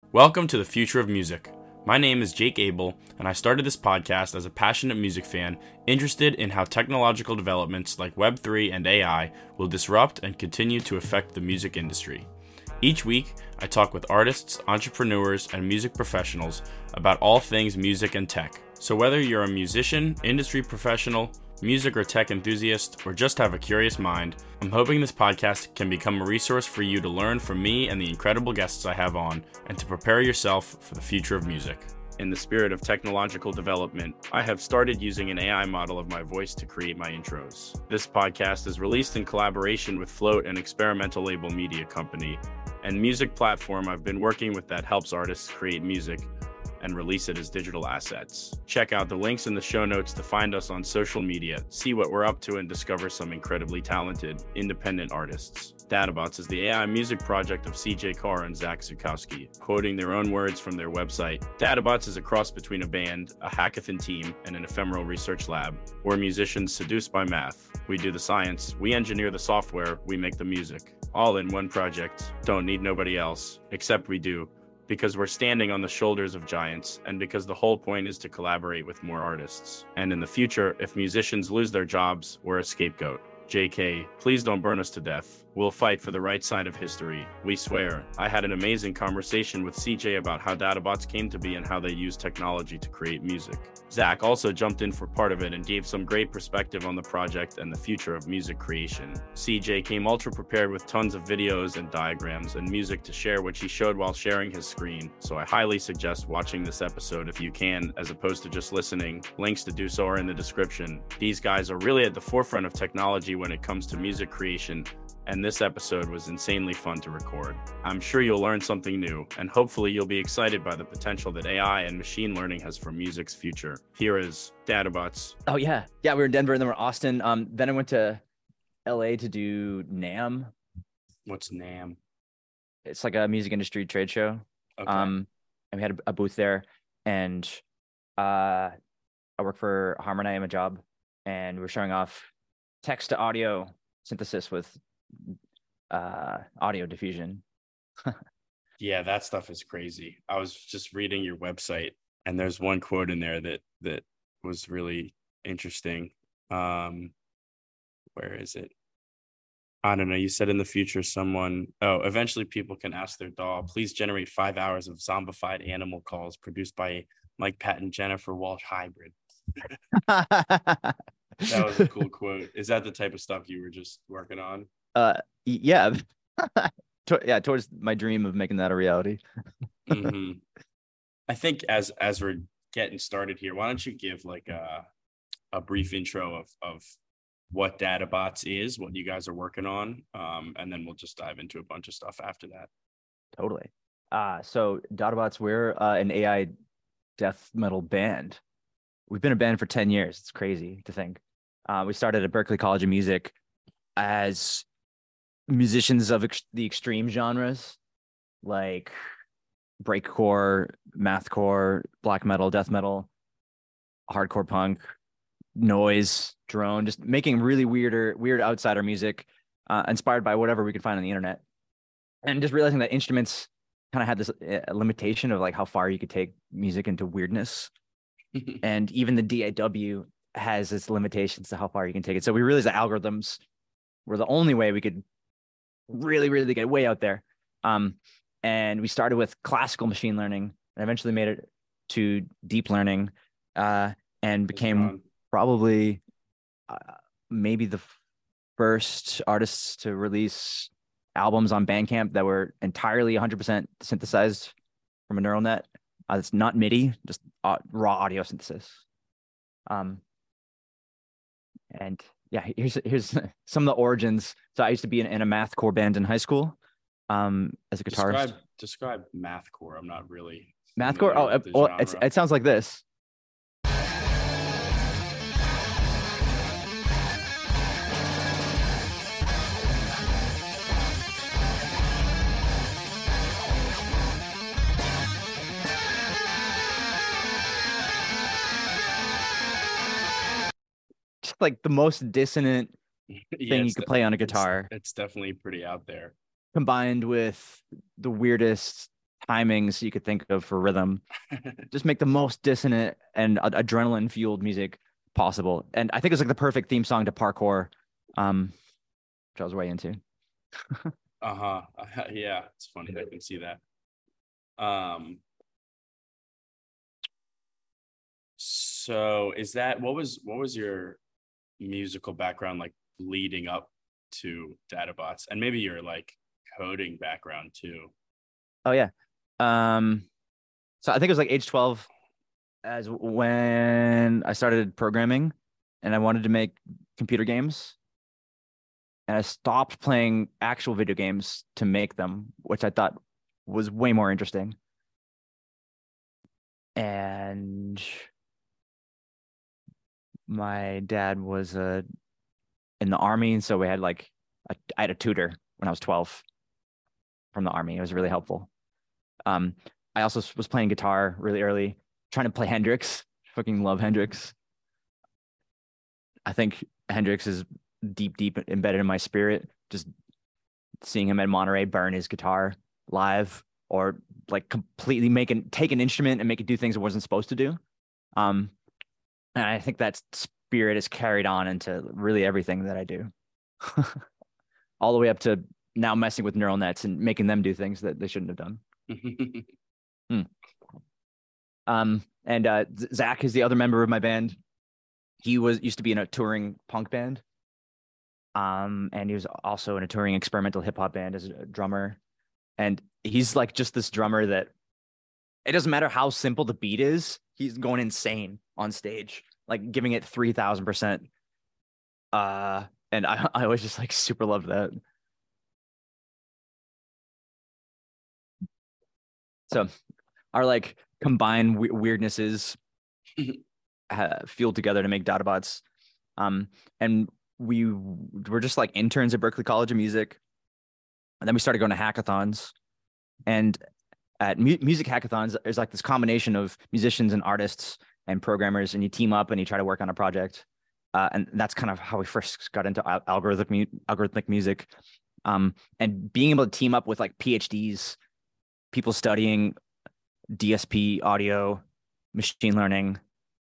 Welcome to the Future of Music. My name is Jake Abel, and I started this podcast as a passionate music fan interested in how technological developments like Web3 and AI will disrupt and continue to affect the music industry. Each week, I talk with artists, entrepreneurs, and music professionals about all things music and tech. So whether you're a musician, industry professional, music or tech enthusiast, or just have a curious mind, I'm hoping this podcast can become a resource for you to learn from me and the incredible guests I have on, and to prepare yourself for the future of music. In the spirit of technological development, I have started using an AI model of my voice to create my intros. This podcast is released in collaboration with Float, an experimental label media company, and music platform I've been working with that helps artists create music and release it as digital assets. Check out the links in the show notes to find us on social media, see what we're up to, and discover some incredibly talented, independent artists. Databots is the AI music project of CJ Carr and Zach Zukowski. Quoting their own words from their website, Databots is a cross between a band, a hackathon team, and an ephemeral research lab. We're musicians seduced by math. We do the science, we engineer the software, we make the music. All in one project. Don't need nobody else, except we do, because we're standing on the shoulders of giants, and because the whole point is to collaborate with more artists. And in the future, if musicians lose their jobs, we're a scapegoat. JK, please don't burn us to death. We'll fight for the right side of history. We swear. I had an amazing conversation with CJ about how Databots came to be and how they use technology to create music. Zach also jumped in for part of it and gave some great perspective on the project and the future of music creation. CJ came ultra prepared with tons of videos and diagrams and music to share, which he showed while sharing his screen. So I highly suggest watching this episode if you can, as opposed to just listening. Links to do so are in the description. These guys are really at the forefront of technology when it comes to music creation, and this episode was insanely fun to record. I'm sure you'll learn something new, and hopefully you'll be excited by the potential that AI and machine learning has for music's future. Here is Databots. Oh, yeah. Yeah, we were in Denver, and then we're Austin. Then I went to LA to do NAMM. What's NAMM? It's like a music industry trade show. Okay. And we had a booth there, and I work for Harmony. I'm a job, and we were showing off text to audio synthesis with audio diffusion. Yeah, that stuff is crazy. I was just reading your website, and there's one quote in there that was really interesting. Where is it? I don't know. You said in the future eventually people can ask their DAW, please generate 5 hours of zombified animal calls produced by Mike Patton Jennifer Walsh hybrid. That was a cool quote. Is that the type of stuff you were just working on? Yeah. Yeah, towards my dream of making that a reality. Mm-hmm. I think as we're getting started here, why don't you give like a brief intro of what Databots is, what you guys are working on, and then we'll just dive into a bunch of stuff after that. Totally. So Databots, we're an AI death metal band. We've been a band for 10 years. It's crazy to think. We started at Berklee College of Music as musicians of the extreme genres, like breakcore, mathcore, black metal, death metal, hardcore punk, noise, drone, just making really weird outsider music, inspired by whatever we could find on the internet. And just realizing that instruments kind of had this limitation of like how far you could take music into weirdness. And even the DAW has its limitations to how far you can take it. So we realized that algorithms were the only way we could really get way out there. And we started with classical machine learning and eventually made it to deep learning, and became probably maybe the first artists to release albums on Bandcamp that were entirely 100% synthesized from a neural net. It's not MIDI, just raw audio synthesis. And yeah, here's some of the origins. So I used to be in a mathcore band in high school, as a guitarist. Describe mathcore. I'm not really mathcore. Oh, it sounds like this. Like the most dissonant thing you could play on a guitar. It's definitely pretty out there. Combined with the weirdest timings you could think of for rhythm. Just make the most dissonant and adrenaline fueled music possible. And I think it's like the perfect theme song to parkour, which I was way into. Uh-huh. Yeah, it's funny. I can see that. So is that what was your musical background like leading up to DataBots? And maybe your like coding background too. Oh yeah. Um, so I think it was like age 12 as when I started programming and I wanted to make computer games. And I stopped playing actual video games to make them, which I thought was way more interesting. And my dad was in the army, and so we had like I had a tutor when I was 12 from the army. It was really helpful. Um, I also was playing guitar really early, trying to play Hendrix. Fucking love Hendrix. I think Hendrix is deep embedded in my spirit. Just seeing him at Monterey burn his guitar live, or like completely take an instrument and make it do things it wasn't supposed to do. Um, and I think that spirit is carried on into really everything that I do, all the way up to now messing with neural nets and making them do things that they shouldn't have done. Hmm. And Zach is the other member of my band. He used to be in a touring punk band. And he was also in a touring experimental hip hop band as a drummer. And he's like just this drummer that it doesn't matter how simple the beat is, he's going insane on stage, like giving it 3,000%. And I always just like super loved that. So our like combined weirdnesses fueled together to make DataBots. And we were just like interns at Berklee College of Music. And then we started going to hackathons. And at music hackathons, there's like this combination of musicians and artists and programmers, and you team up and you try to work on a project. And that's kind of how we first got into algorithmic music. And being able to team up with like PhDs, people studying DSP, audio, machine learning,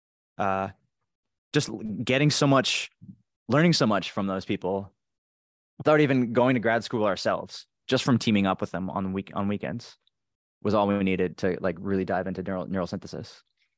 just learning so much from those people without even going to grad school ourselves, just from teaming up with them on weekends was all we needed to like really dive into neural synthesis.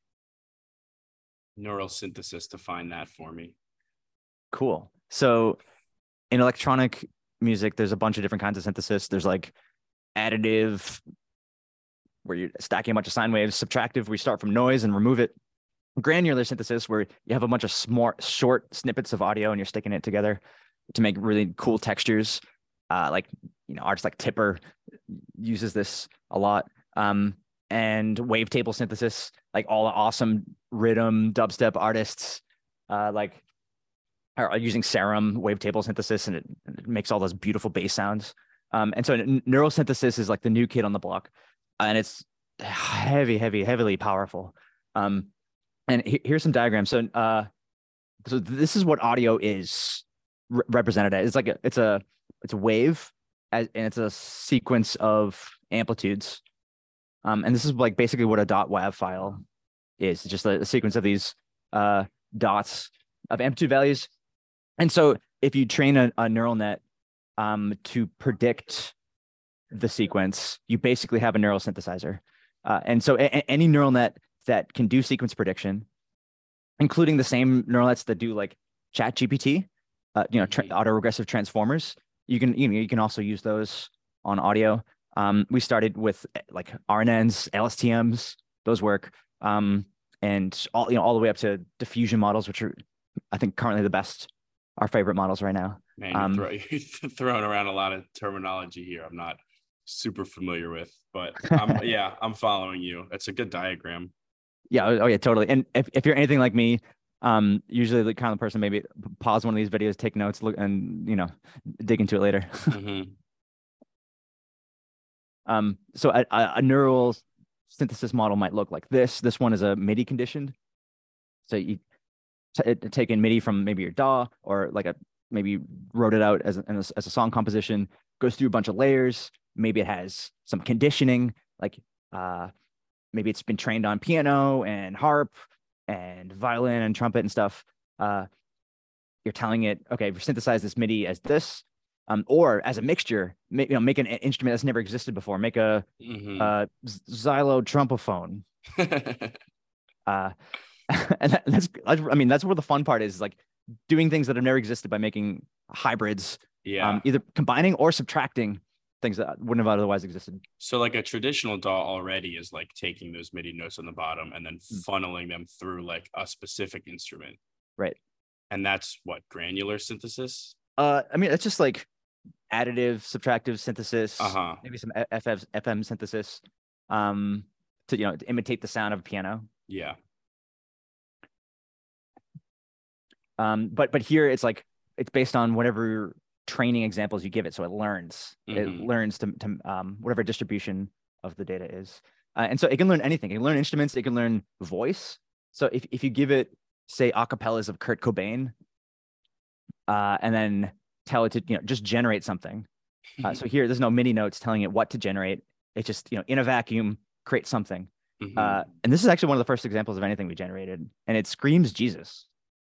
Neural synthesis, define that for me. Cool. So in electronic music, there's a bunch of different kinds of synthesis. There's like additive, where you're stacking a bunch of sine waves, subtractive, where you start from noise and remove it, granular synthesis, where you have a bunch of short snippets of audio and you're sticking it together to make really cool textures. Like, artists like Tipper uses this a lot. And wavetable synthesis, like all the awesome rhythm dubstep artists, like are using Serum wavetable synthesis, and it makes all those beautiful bass sounds. And so neural synthesis is like the new kid on the block, and it's heavily powerful. And here's some diagrams. So this is what audio is represented as. It's like it's a wave, and it's a sequence of amplitudes. And this is like basically what a .wav file is. It's just a sequence of these dots of amplitude values. And so if you train a neural net to predict the sequence, you basically have a neural synthesizer. And so any neural net that can do sequence prediction, including the same neural nets that do like ChatGPT, autoregressive transformers, you can also use those on audio. We started with like RNNs, LSTMs, those work, and all the way up to diffusion models, which are, I think, currently the best, our favorite models right now. Man, you're throwing around a lot of terminology here I'm not super familiar with, but I'm following you. It's a good diagram. Yeah. Oh yeah, totally. And if you're anything like me, usually the kind of person maybe pause one of these videos, take notes, look, and dig into it later. Mm-hmm. So a neural synthesis model might look like this. This one is a MIDI conditioned. So you take in MIDI from maybe your DAW, or like maybe wrote it out as a song composition, goes through a bunch of layers. Maybe it has some conditioning, Like maybe it's been trained on piano and harp and violin and trumpet and stuff. You're telling it, okay, synthesize this MIDI as this, or as a mixture. Make an instrument that's never existed before. Make a xylotrompophone. And that's where the fun part is, like doing things that have never existed by making hybrids. Yeah. Either combining or subtracting things that wouldn't have otherwise existed. So like a traditional DAW already is like taking those MIDI notes on the bottom and then funneling them through like a specific instrument. Right. And that's what, granular synthesis? It's just like additive, subtractive synthesis, maybe some FM synthesis, to imitate the sound of a piano. Yeah. But here it's like it's based on whatever training examples you give it, so it learns. It learns to whatever distribution of the data is, and so it can learn anything. It can learn instruments. It can learn voice. So if you give it, say, acapellas of Kurt Cobain, and then tell it to just generate something. So here there's no MIDI notes telling it what to generate. It just in a vacuum create something. And this is actually one of the first examples of anything we generated, and it screams Jesus.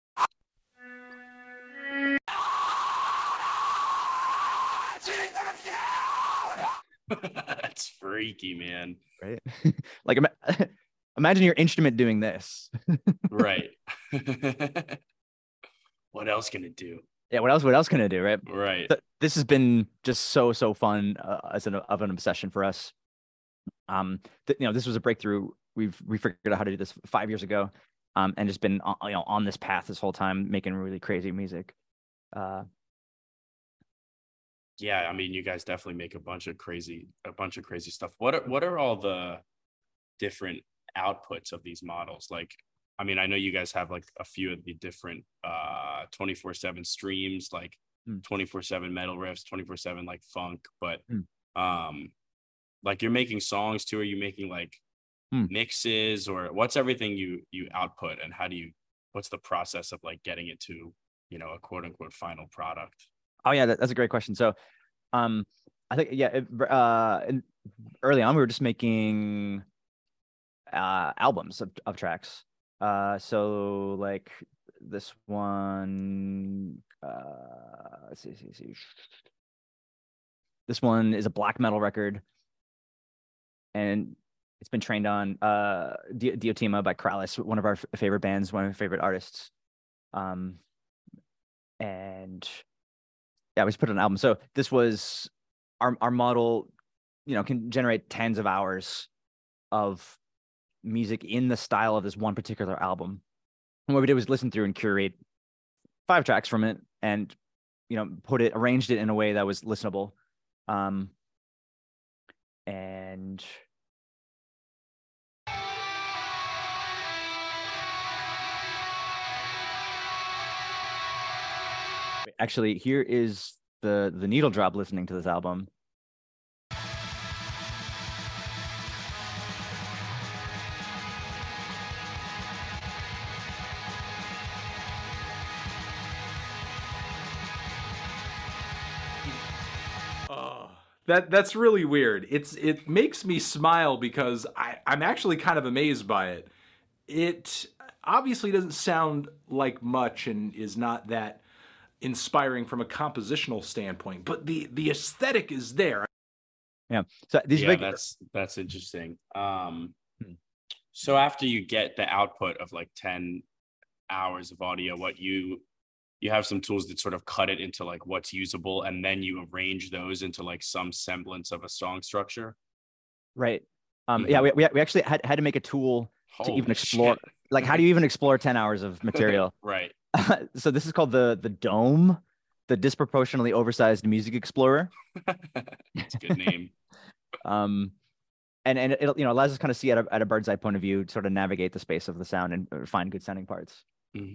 That's freaky, man. Right? Like imagine your instrument doing this. Right. What else can it do? Yeah, what else can it do, right? Right. This has been just so fun as an obsession for us. This was a breakthrough. We figured out how to do this 5 years ago, and just been on this path this whole time, making really crazy music. Yeah, I mean, you guys definitely make a bunch of crazy stuff. What are all the different outputs of these models? Like, I mean, I know you guys have like a few of the different 24/7 streams, like 24/7 metal riffs, 24/7 like funk, but like you're making songs too. Are you making like mixes, or what's everything you output, and what's the process of like getting it to a quote unquote final product? Oh yeah, that's a great question. So, I think early on we were just making albums of tracks. So like this one, let's see. This one is a black metal record, and it's been trained on Diotima by Krallice, one of our favorite bands, one of our favorite artists. And yeah, we just put an album. So this was our model, can generate tens of hours of music in the style of this one particular album. And what we did was listen through and curate 5 tracks from it, and arranged it in a way that was listenable. And actually, here is the needle drop listening to this album. That's really weird. It makes me smile because I'm actually kind of amazed by it. It obviously doesn't sound like much and is not that inspiring from a compositional standpoint, but the aesthetic is there. Yeah. So that's interesting. So after you get the output of like 10 hours of audio, what you have some tools that sort of cut it into like what's usable, and then you arrange those into like some semblance of a song structure. Right. Yeah, we actually had to make a tool to even explore. Shit. Like, how do you even explore 10 hours of material? Right. So this is called the DOME, the Disproportionately Oversized Music Explorer. That's a good name. And it allows us kind of see at a bird's eye point of view, sort of navigate the space of the sound and find good sounding parts.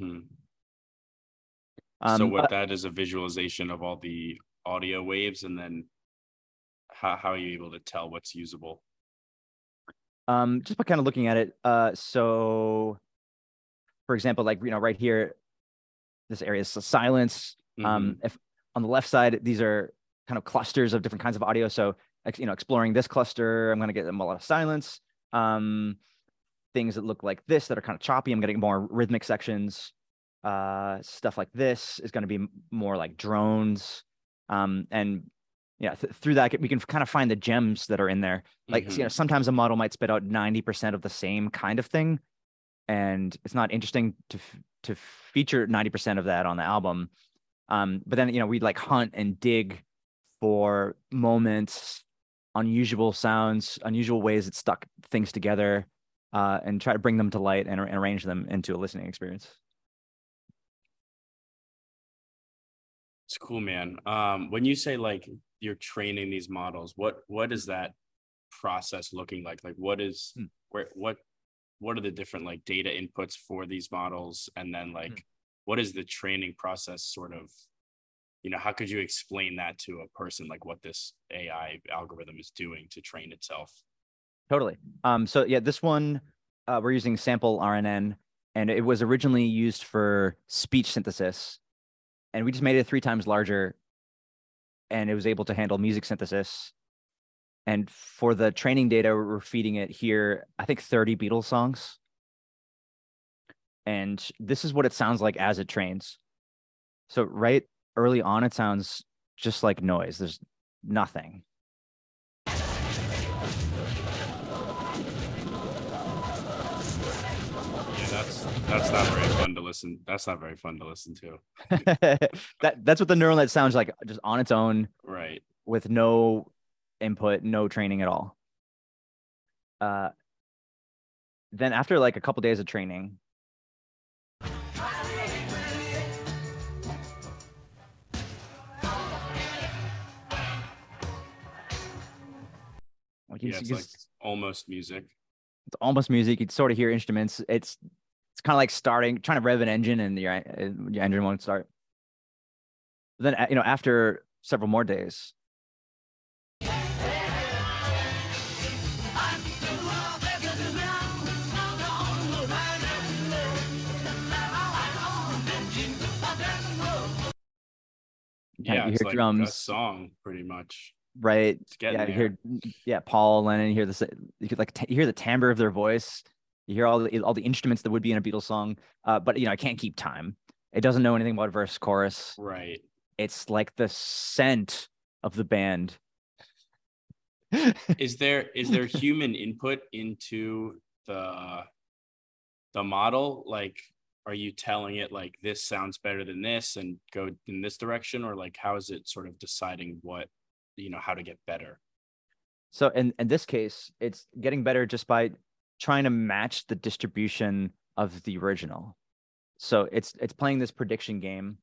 So what that is a visualization of all the audio waves, and then how are you able to tell what's usable? Just by kind of looking at it. So for example, like, right here, this area is silence. If on the left side, these are kind of clusters of different kinds of audio. So exploring this cluster, I'm going to get a lot of silence. Things that look like this that are kind of choppy, I'm getting more rhythmic sections. Stuff like this is going to be more like drones. And yeah, through that we can kind of find the gems that are in there. Like sometimes a model might spit out 90% of the same kind of thing, and it's not interesting to feature 90% of that on the album. But then we'd like hunt and dig for moments, unusual sounds, unusual ways that stuck things together, and try to bring them to light and arrange them into a listening experience. It's cool, man. When you say like you're training these models, what is that process looking like? Like what are the different like data inputs for these models? And then like what is the training process sort of, how could you explain that to a person, like what this AI algorithm is doing to train itself? Totally. So yeah, this one we're using sample RNN, and it was originally used for speech synthesis, and we just made it 3 times larger, and it was able to handle music synthesis. And for the training data, we're feeding it here, I think 30 Beatles songs. And this is what it sounds like as it trains. So right early on, it sounds just like noise. There's nothing. That's not very fun to listen. That's not very fun to listen to. That's what the neural net sounds like, just on its own, right? With no input, no training at all. Then after like a couple days of training, it's like almost music. It's almost music. You'd sort of hear instruments. It's kind of like trying to rev an engine, and your engine won't start. But then after several more days, you hear like drums, a song, pretty much. Right. You hear Paul Lennon. You hear this. You hear the timbre of their voice. You hear all the instruments that would be in a Beatles song. But I can't keep time. It doesn't know anything about verse, chorus. Right. It's like the scent of the band. Is there human input into the model? Like, are you telling it like this sounds better than this and go in this direction, or like how is it sort of deciding what, how to get better? So in this case, it's getting better just by trying to match the distribution of the original. So it's playing this prediction game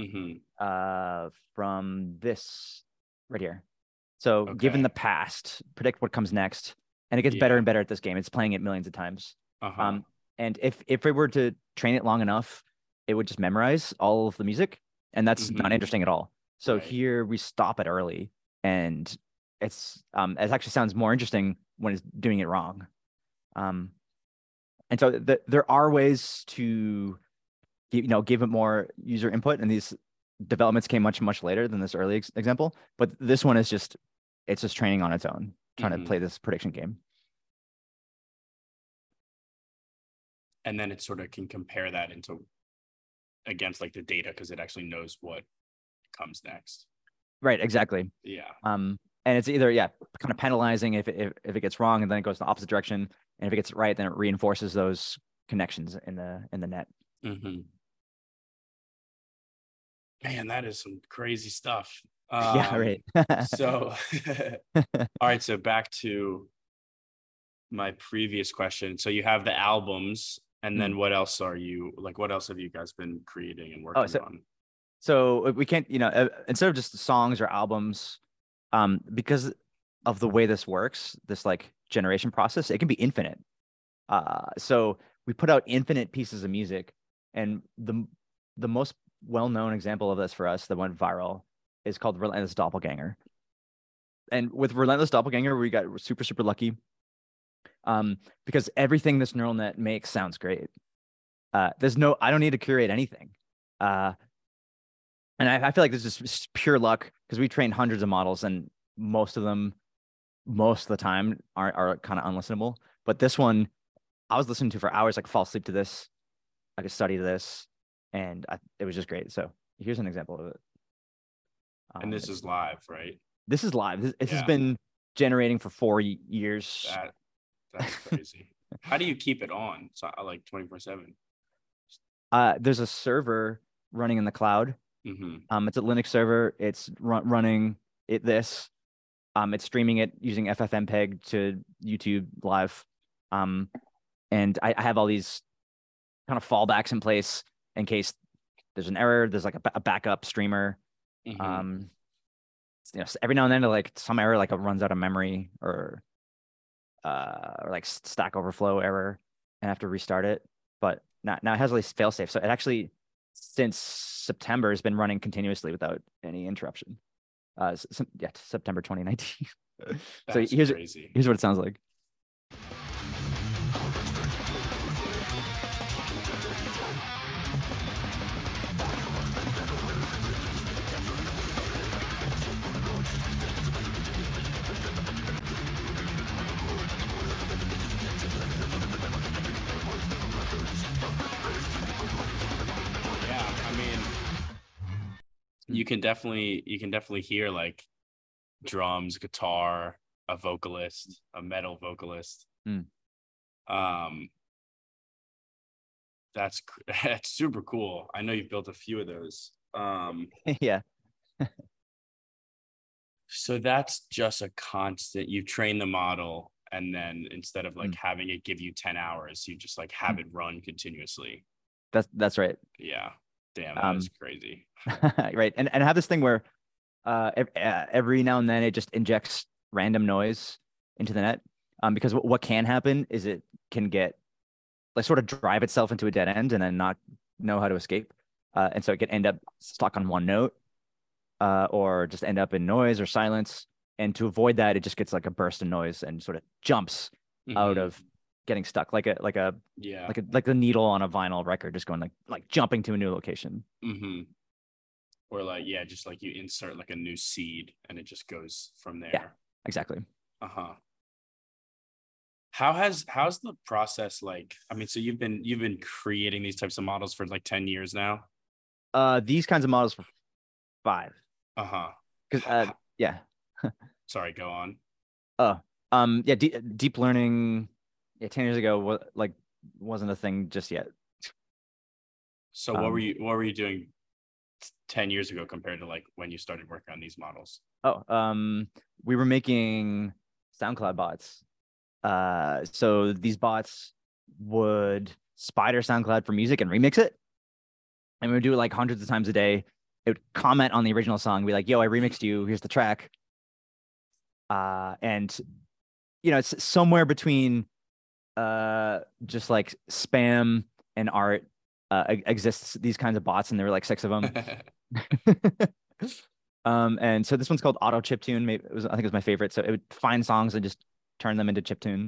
from this right here. So given the past, predict what comes next, and it gets better and better at this game. It's playing it millions of times. And if it were to train it long enough, it would just memorize all of the music, and that's not interesting at all. So here we stop it early, and it actually sounds more interesting when it's doing it wrong. And so there are ways to give it more user input, and these developments came much, much later than this early example. But this one is just training on its own, trying to play this prediction game. And then it sort of can compare that against like the data, because it actually knows what comes next. Right, exactly. Yeah. And it's either kind of penalizing if it gets wrong, and then it goes the opposite direction. And if it gets it right, then it reinforces those connections in the net. Man, that is some crazy stuff. Yeah, right. So, all right. So back to my previous question. So you have the albums, and then what else have you guys been creating and working on? So we can't, instead of just songs or albums, because of the way this works, this like generation process, it can be infinite. So we put out infinite pieces of music, and the most well-known example of this for us that went viral is called Relentless Doppelganger. And with Relentless Doppelganger, we got super, super lucky, because everything this neural net makes sounds great. I don't need to curate anything. And I feel like this is just pure luck, because we trained hundreds of models, and most of them most of the time are kind of unlistenable. But this one, I was listening to for hours. I could fall asleep to this. I could study to this, and it was just great. So here's an example of it. And this is live, right? This is live. This has Yeah. been generating for 4 years. That's crazy. How do you keep it on? So, like 24/7. There's a server running in the cloud. Mm-hmm. It's a Linux server. It's running this. It's streaming it using FFmpeg to YouTube live. And I have all these kind of fallbacks in place in case there's an error. There's like a backup streamer. Mm-hmm. You know, every now and then, like some error, like it runs out of memory or like Stack Overflow error, and I have to restart it. But now it has at least failsafe. So it actually, since September, has been running continuously without any interruption. September 2019. So That's crazy. Here's what it sounds like. Yeah, I mean, you can definitely hear like drums, guitar, a vocalist, a metal vocalist. That's super cool. I know you've built a few of those. Yeah. So that's just a constant. You train the model, and then instead of like having it give you 10 hours, you just like have it run continuously. That's right. Yeah. Damn, that is crazy. Right. And I have this thing where every now and then it just injects random noise into the net. Because what can happen is it can get like sort of drive itself into a dead end and then not know how to escape. And so it can end up stuck on one note, or just end up in noise or silence. And to avoid that, it just gets like a burst of noise and sort of jumps out of getting stuck, like the needle on a vinyl record, just going like jumping to a new location. Or like, just like you insert like a new seed and it just goes from there. Yeah, exactly. How's the process like? I mean, so you've been creating these types of models for like 10 years now? These kinds of models for 5. Because yeah. Sorry, go on. Deep learning, 10 years ago wasn't a thing just yet. So what were you doing 10 years ago compared to like when you started working on these models? We were making SoundCloud bots. So these bots would spider SoundCloud for music and remix it. And we would do it like hundreds of times a day. It would comment on the original song, be like, yo, I remixed you, here's the track. And it's somewhere between just like spam and art exists these kinds of bots, and there were like 6 of them. And so this one's called Auto Chiptune. I think it was my favorite. So it would find songs and just turn them into chiptune.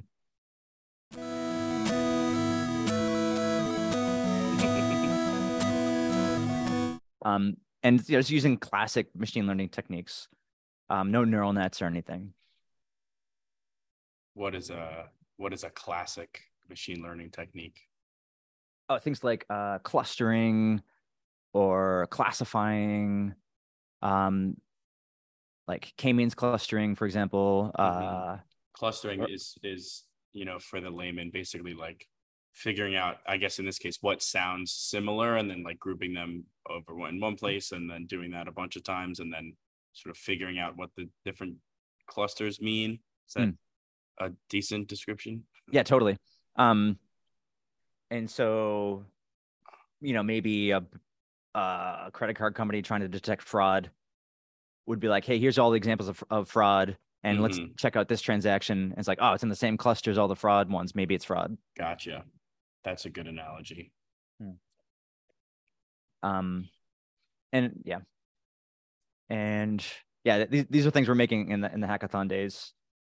And it's using classic machine learning techniques. No neural nets or anything. What is a classic machine learning technique? Oh, things like clustering or classifying, like k-means clustering, for example. Clustering is for the layman, basically like figuring out, I guess in this case, what sounds similar and then like grouping them over in one place and then doing that a bunch of times and then sort of figuring out what the different clusters mean. Is that a decent description? Yeah, totally. And so, maybe a credit card company trying to detect fraud would be like, hey, here's all the examples of fraud, and let's check out this transaction. And it's like, oh, it's in the same cluster as all the fraud ones. Maybe it's fraud. Gotcha. That's a good analogy. These are things we're making in the hackathon days.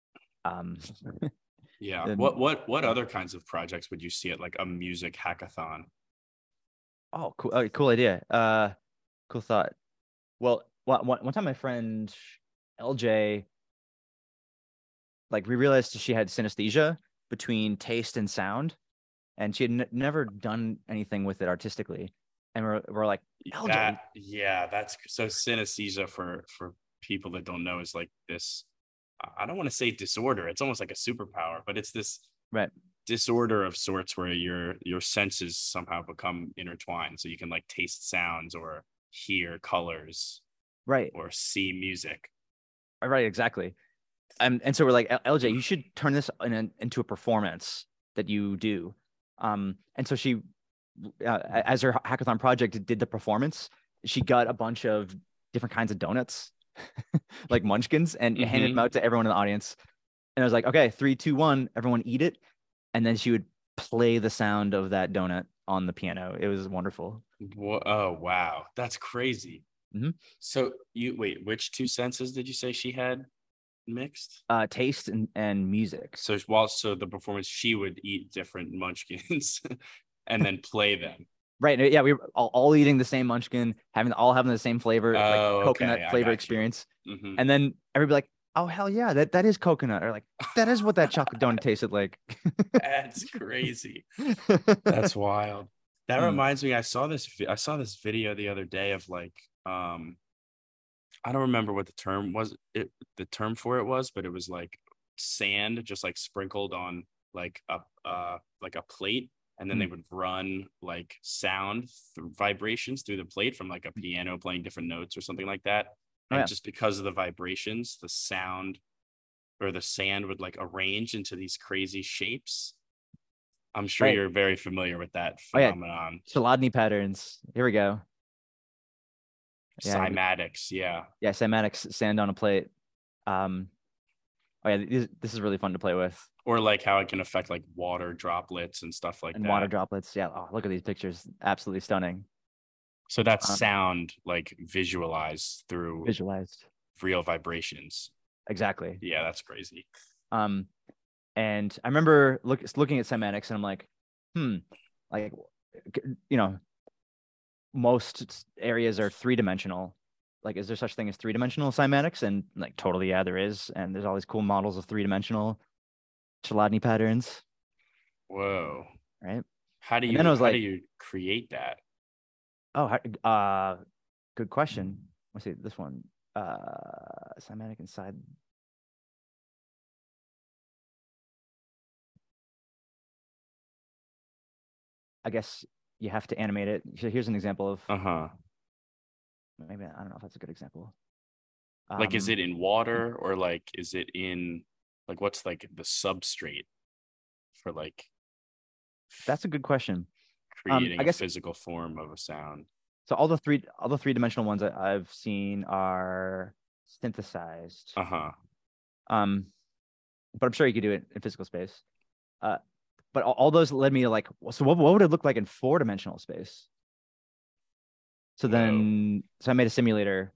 What other kinds of projects would you see at like a music hackathon? Oh, cool! Cool idea. Cool thought. Well, one time my friend LJ like we realized she had synesthesia between taste and sound, and she had never done anything with it artistically. And we're like, LJ, That's so synesthesia for people that don't know is like this. I don't want to say disorder. It's almost like a superpower, but it's this right, disorder of sorts where your senses somehow become intertwined, so you can like taste sounds or hear colors, right, or see music. right, exactly. And so we're like, LJ, you should turn this into a performance that you do. And so she, as her hackathon project did the performance, she got a bunch of different kinds of donuts, like munchkins, and handed them out to everyone in the audience. And I was like, okay, 3, 2, 1, everyone eat it. And then she would play the sound of that donut on the piano. It was wonderful. Oh, wow. That's crazy. Mm-hmm. So wait, which two senses did you say she had mixed? Taste and music. So the performance, she would eat different munchkins and then play them. Right. Yeah, we were all eating the same munchkin, having the same flavor, like coconut flavor experience. Mm-hmm. And then everybody like, oh hell yeah, that is coconut, or like that is what that chocolate donut tasted like. That's crazy. That's wild. That reminds me, I saw this video the other day of like I don't remember what the term was. The term for it was, but it was like sand just like sprinkled on like a plate, and then they would run like sound vibrations through the plate from like a piano playing different notes or something like that. And just because of the vibrations, the sound or the sand would like arrange into these crazy shapes. I'm sure you're very familiar with that phenomenon. Chladni patterns. Here we go. Cymatics, yeah, cymatics, sand on a plate. This is really fun to play with. Or like how it can affect like water droplets and stuff like that. Water droplets, yeah. Oh, look at these pictures, absolutely stunning. So that's sound like visualized real vibrations. Exactly. Yeah, that's crazy. And I remember looking at cymatics, and I'm like, like, most areas are 3-dimensional. Like, is there such thing as 3-dimensional cymatics? And like, totally, yeah, there is. And there's all these cool models of 3-dimensional Chladni patterns. Whoa! Right? How do you create that? Oh, good question. Let's see this one. Cymatic inside. I guess you have to animate it. So here's an example of. Maybe I don't know if that's a good example. Like, is it in water, or like, is it in like, what's like the substrate for like? That's a good question. Creating a physical form of a sound. So all the 3-dimensional ones that I've seen are synthesized. But I'm sure you could do it in physical space. But all those led me to like, so what would it look like in 4-dimensional space? So I made a simulator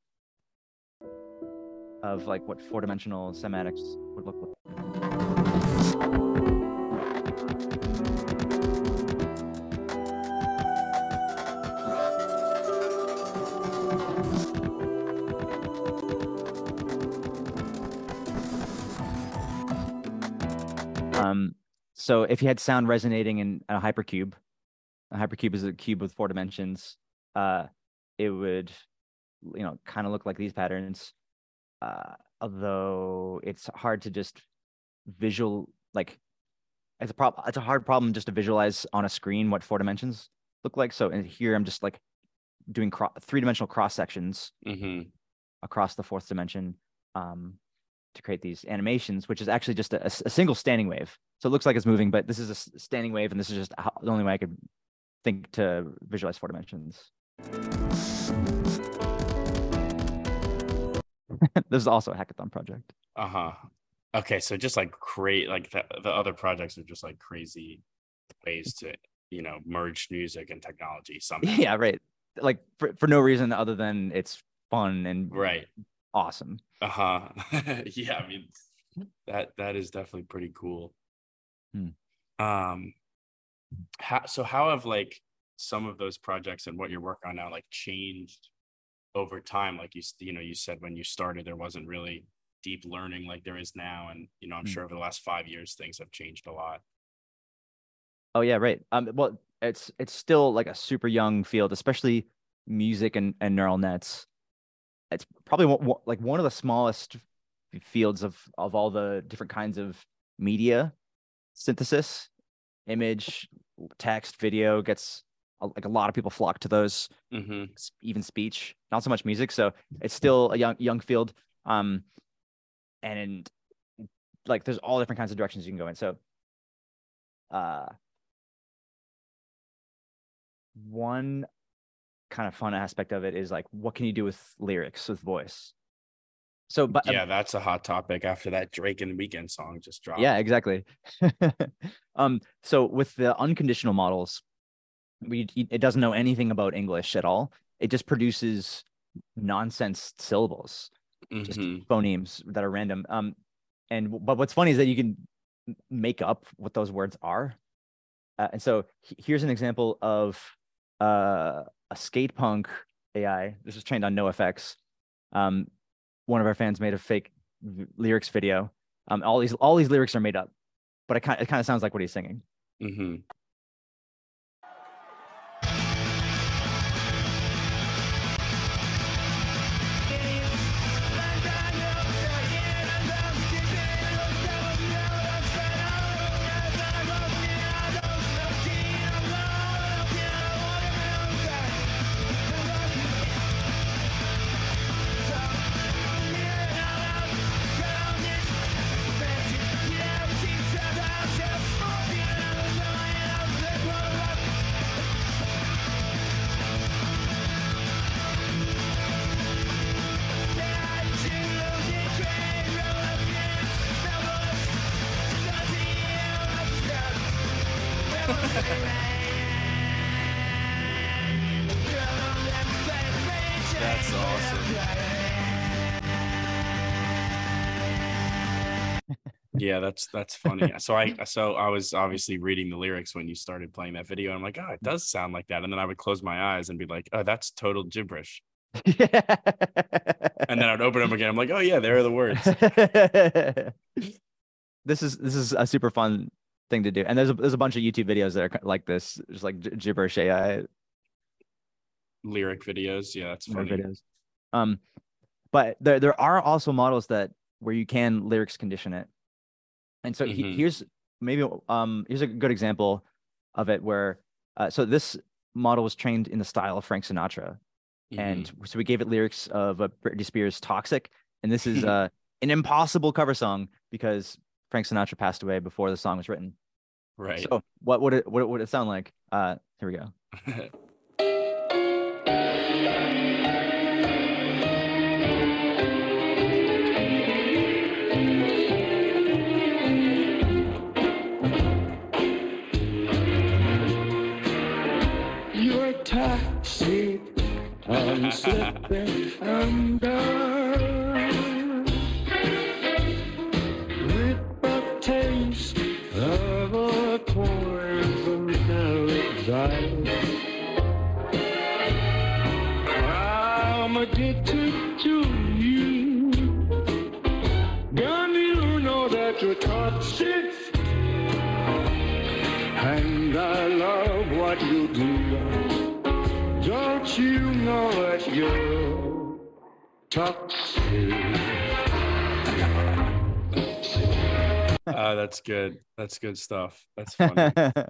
of like what 4-dimensional cymatics would look like. So if you had sound resonating in a hypercube is a cube with 4 dimensions, it would, kind of look like these patterns. Although it's hard to just it's a hard problem just to visualize on a screen what 4 dimensions look like. So in here, I'm just like doing 3-dimensional cross sections across the 4th dimension to create these animations, which is actually just a single standing wave. So it looks like it's moving, but this is a standing wave, and this is just the only way I could think to visualize 4 dimensions. This is also a hackathon project. Okay, so just like create like the other projects are just like crazy ways to merge music and technology somehow. Yeah, right. Like for no reason other than it's fun and awesome. Yeah, I mean that is definitely pretty cool. How have like some of those projects and what you're working on now like changed over time? Like you said when you started there wasn't really deep learning like there is now. And, you know, I'm Mm. sure over the last 5 years, things have changed a lot. Oh yeah, right. Well, it's still like a super young field, especially music and neural nets. It's probably like one of the smallest fields of all the different kinds of media synthesis, image, text, video gets like a lot of people flock to those, even speech, not so much music. So it's still a young field. And like there's all different kinds of directions you can go in. So one kind of fun aspect of it is like, what can you do with lyrics, with voice? So, but Yeah, that's a hot topic after that Drake and Weeknd song just dropped. yeah, exactly. So with the unconditional models, it doesn't know anything about English at all. It just produces nonsense syllables, just phonemes that are random. But what's funny is that you can make up what those words are. And so here's an example of a skate punk AI. This is trained on NoFX. One of our fans made a fake lyrics video. All these lyrics are made up, but it kind of sounds like what he's singing. That's awesome. Yeah, that's funny. So I was obviously reading the lyrics when you started playing that video. I'm like, oh, it does sound like that. And then I would close my eyes and be like, oh, that's total gibberish. And then I'd open them again. I'm like, oh yeah, there are the words. This is a super fun thing to do. And there's a bunch of YouTube videos that are like this, just like gibberish AI lyric videos. Yeah, that's funny. Videos. But there are also models where you can lyrics condition it. And so here's a good example of it where so this model was trained in the style of Frank Sinatra. And so we gave it lyrics of Britney Spears' Toxic. And this is an impossible cover song because Frank Sinatra passed away before the song was written. Right. So what would it sound like? Here we go. You're toxic. I'm slipping under with a taste of a poison paradise. I'm addicted to you. Girl, you know that you're toxic, and I love what you do. Don't you know that you're toxic? That's good. That's good stuff. That's funny.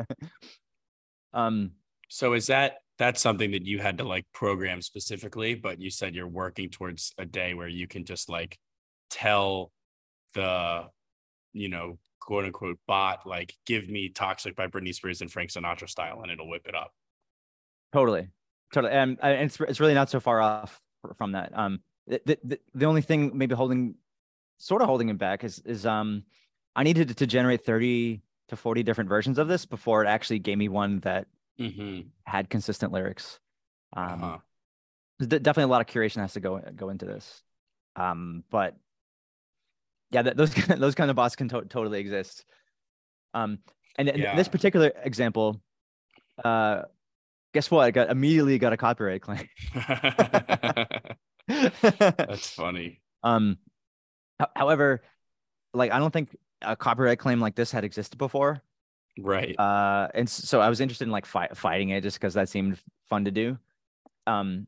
So is that's something that you had to like program specifically, but you said you're working towards a day where you can just like tell the, you know, quote unquote bot, like, give me Toxic by Britney Spears and Frank Sinatra style, and it'll whip it up. Totally. And it's really not so far off from that. The only thing maybe holding it back is I needed to generate 30 to 40 different versions of this before it actually gave me one that had consistent lyrics. There's definitely a lot of curation has to go into this. But yeah, those kind of bots can totally exist. And this particular example, guess what? I immediately got a copyright claim. That's funny. However, like I don't think a copyright claim like this had existed before. Right. And so I was interested in like fighting it just because that seemed fun to do. Um,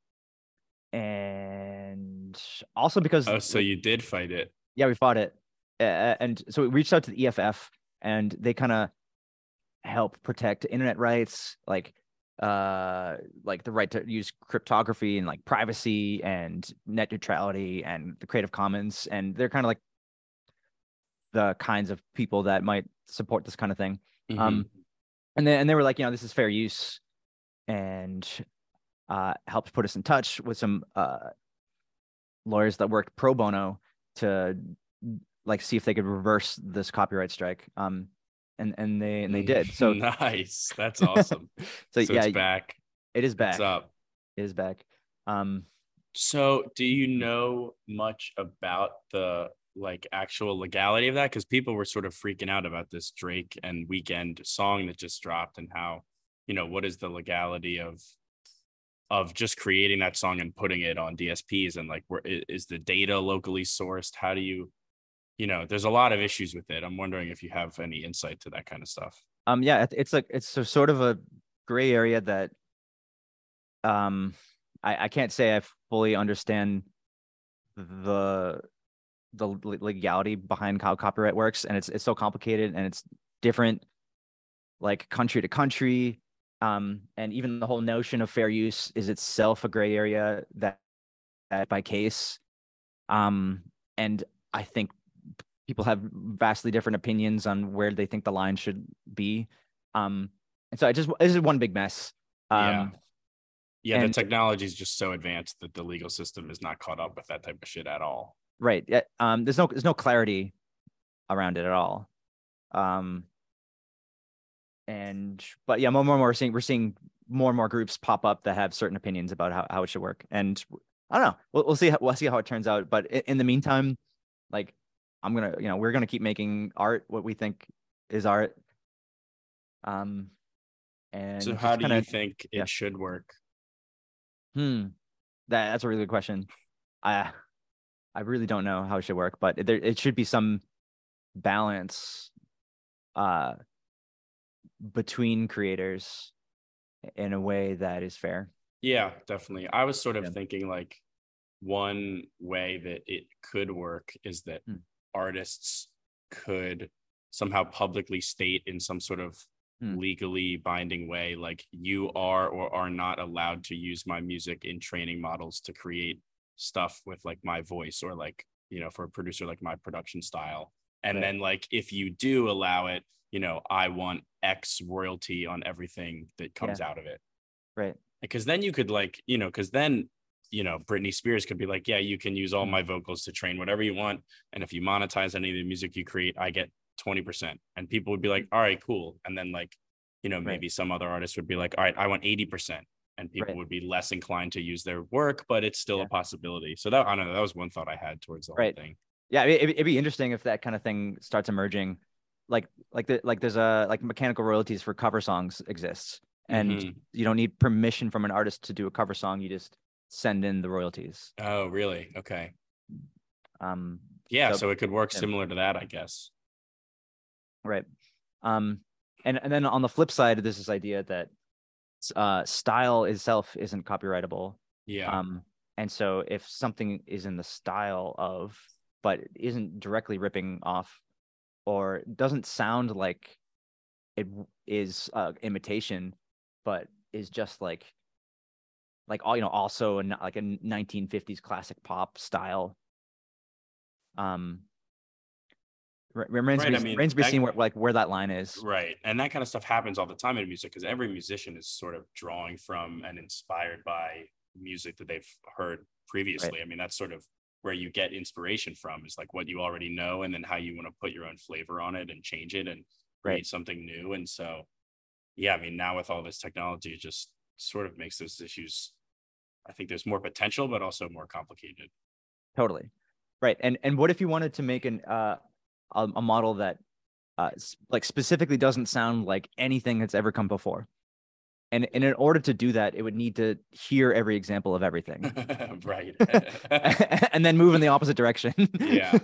and also because Oh, so you did fight it. yeah, we fought it. And so we reached out to the EFF and they kind of help protect internet rights, like the right to use cryptography and like privacy and net neutrality and the Creative Commons. And they're kind of like the kinds of people that might support this kind of thing. Mhm. And they were like, this is fair use, and helped put us in touch with some lawyers that worked pro bono to like see if they could reverse this copyright strike. And they did. So nice. That's awesome. so yeah, it's back. it is back. What's up? It is back. So do you know much about the like actual legality of that? Because people were sort of freaking out about this Drake and Weeknd song that just dropped, and how, what is the legality of just creating that song and putting it on DSPs, and like where is the data locally sourced? How do you, there's a lot of issues with it. I'm wondering if you have any insight to that kind of stuff. Yeah, it's sort of a gray area that I can't say I fully understand the legality behind how copyright works, and it's so complicated and it's different like country to country. And even the whole notion of fair use is itself a gray area that by case. And I think people have vastly different opinions on where they think the line should be. And so this is one big mess. Yeah, the technology is just so advanced that the legal system is not caught up with that type of shit at all. Right. There's no clarity around it at all. But yeah, more and more we're seeing more and more groups pop up that have certain opinions about how it should work. And I don't know. We'll see how it turns out. But in the meantime, like we're gonna keep making art what we think is art. And so how do you think it should work? That's a really good question. I really don't know how it should work, but it should be some balance between creators in a way that is fair. Yeah, definitely. I was sort of thinking like one way that it could work is that artists could somehow publicly state in some sort of legally binding way, like, you are or are not allowed to use my music in training models to create stuff with like my voice, or like, for a producer, like my production style. And then like, if you do allow it, I want X royalty on everything that comes out of it. Right. Because then you could like, because then, Britney Spears could be like, yeah, you can use all my vocals to train whatever you want. And if you monetize any of the music you create, I get 20%. And people would be like, all right, cool. And then like, maybe some other artists would be like, all right, I want 80%. And people would be less inclined to use their work, but it's still a possibility. So that, I don't know, that was one thought I had towards the whole thing. Yeah, it'd be interesting if that kind of thing starts emerging. Like there's like mechanical royalties for cover songs exists, and you don't need permission from an artist to do a cover song. You just send in the royalties. Oh, really? Okay. So it could work similar to that, I guess. Right. And then on the flip side, there's this idea that style itself isn't copyrightable. Yeah. And so if something is in the style of, but isn't directly ripping off, or doesn't sound like it is imitation, but is just like all also like a 1950s classic pop style. Remains to be seen where that line is. Right. And that kind of stuff happens all the time in music, because every musician is sort of drawing from and inspired by music that they've heard previously. Right. I mean, that's sort of where you get inspiration from, is like what you already know, and then how you want to put your own flavor on it and change it and create something new. And so, yeah, I mean, now with all this technology, it just sort of makes those issues, I think there's more potential, but also more complicated. Totally. Right. And what if you wanted to make a model that like specifically doesn't sound like anything that's ever come before, And in order to do that, it would need to hear every example of everything. Right. And then move in the opposite direction. Yeah.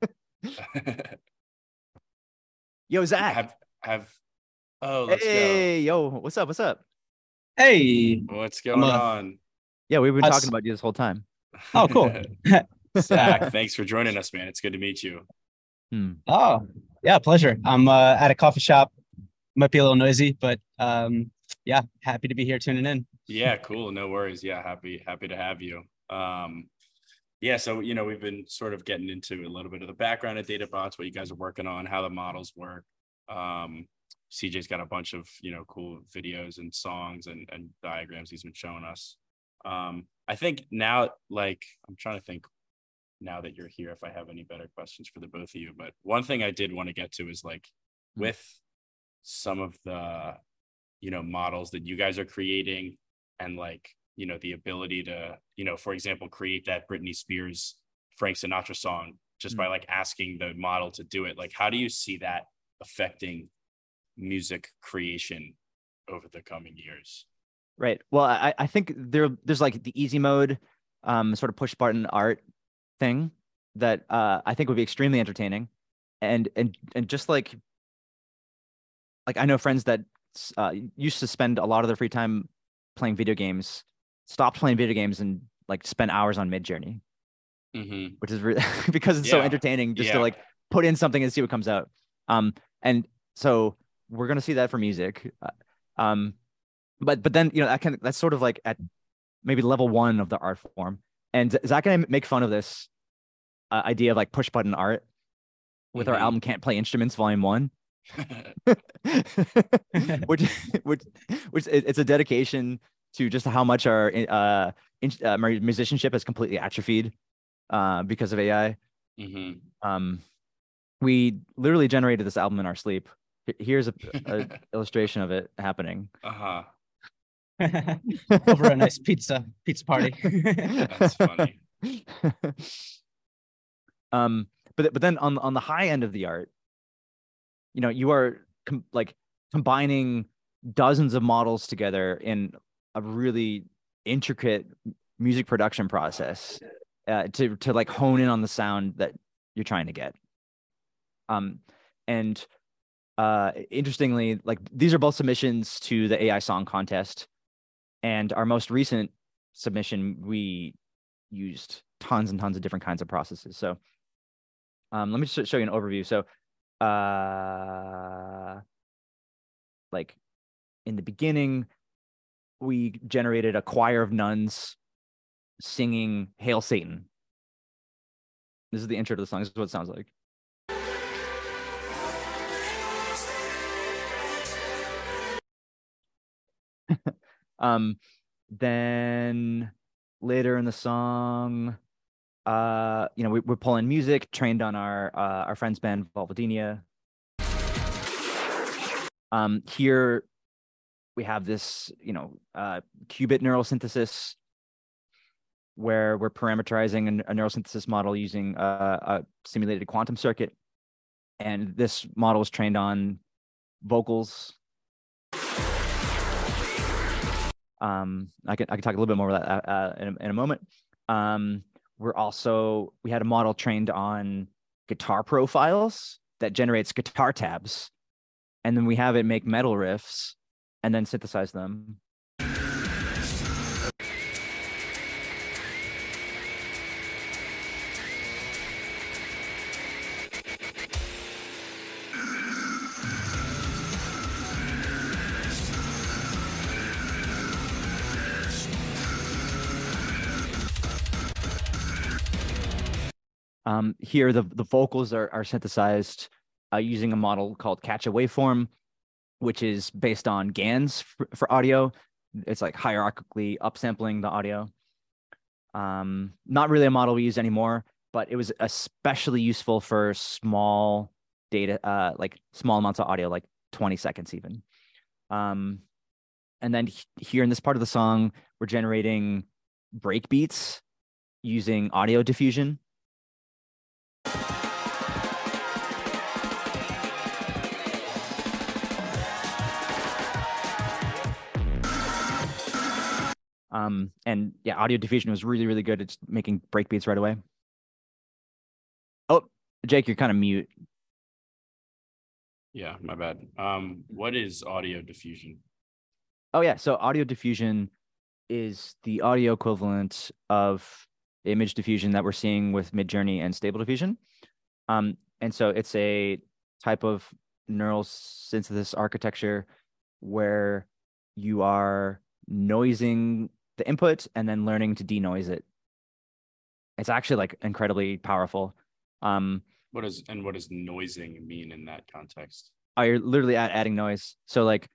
Yo, Zach. Let's Hey, yo, what's up? What's up? Hey, go. What's going on? Yeah, we've been Us- talking about you this whole time. oh, cool. Zach, thanks for joining us, man. It's good to meet you. Oh, yeah, pleasure. I'm at a coffee shop. Might be a little noisy, but yeah, happy to be here tuning in. Yeah, cool. No worries. Yeah, happy to have you. Yeah, so we've been sort of getting into a little bit of the background of DataBots, what you guys are working on, how the models work. CJ's got a bunch of cool videos and songs and diagrams he's been showing us. I think now, like, I'm trying to think now that you're here if I have any better questions for the both of you. But one thing I did want to get to is, like, with some of the models that you guys are creating, and like the ability to for example create that Britney Spears Frank Sinatra song just by like asking the model to do it. Like, how do you see that affecting music creation over the coming years? Right. Well, I think there's like the easy mode, sort of push button art thing that I think would be extremely entertaining, and just like I know friends that used to spend a lot of their free time playing video games, stopped playing video games and like spent hours on Midjourney, which is really because it's so entertaining just to like put in something and see what comes out. And so we're gonna see that for music. But then that's sort of like at maybe level 1 of the art form. And Zach and I make fun of this idea of like push button art with our album Can't Play Instruments Volume 1. which it's a dedication to just how much our musicianship has completely atrophied because of AI. We literally generated this album in our sleep. Here's a illustration of it happening. Over a nice pizza party. That's funny. But then on the high end of the art, you are combining dozens of models together in a really intricate music production process to like hone in on the sound that you're trying to get. And interestingly, like, these are both submissions to the AI song contest, and our most recent submission, we used tons and tons of different kinds of processes. So let me just show you an overview. So like in the beginning, we generated a choir of nuns singing Hail Satan. This is the intro to the song. This is what it sounds like. Then later in the song, we're pulling music trained on our friend's band Vulvodynia. Here we have this qubit neural synthesis where we're parameterizing a neural synthesis model using a simulated quantum circuit, and this model is trained on vocals. I can talk a little bit more about that in a moment. We had a model trained on guitar profiles that generates guitar tabs, and then we have it make metal riffs and then synthesize them. Here, the vocals are synthesized using a model called Catch a Waveform, which is based on GANs for audio. It's like hierarchically upsampling the audio. Not really a model we use anymore, but it was especially useful for small data, like small amounts of audio, like 20 seconds even. And then here in this part of the song, we're generating breakbeats using audio diffusion. And yeah, audio diffusion was really, really good at making breakbeats right away. Oh, Jake, you're kind of mute. Yeah, my bad. What is audio diffusion? Oh yeah, so audio diffusion is the audio equivalent of image diffusion that we're seeing with Midjourney and Stable Diffusion. And so it's a type of neural synthesis architecture where you are noising the input and then learning to denoise it. It's actually like incredibly powerful. What does noising mean in that context? You're literally adding noise. So like,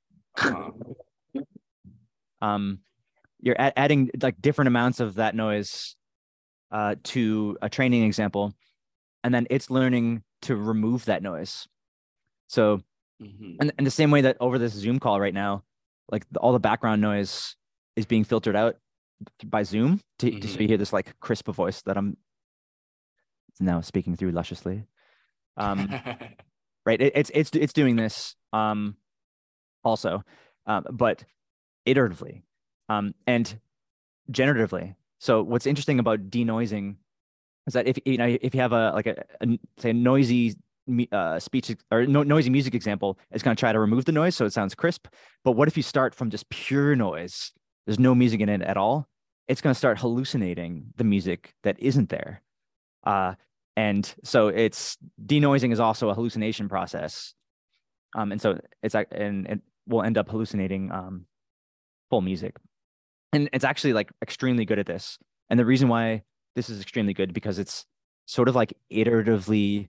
you're adding like different amounts of that noise to a training example, and then it's learning to remove that noise. So, and the same way that over this Zoom call right now, like all the background noise is being filtered out by Zoom so you hear this like crisp voice that I'm now speaking through lusciously. Right? It's doing this also, but iteratively and generatively. So what's interesting about denoising is that if you have a noisy speech or noisy music example, it's going to try to remove the noise so it sounds crisp. But what if you start from just pure noise? There's no music in it at all. It's going to start hallucinating the music that isn't there. And so it's denoising is also a hallucination process. And so it will end up hallucinating full music. And it's actually like extremely good at this. And the reason why this is extremely good because it's sort of like iteratively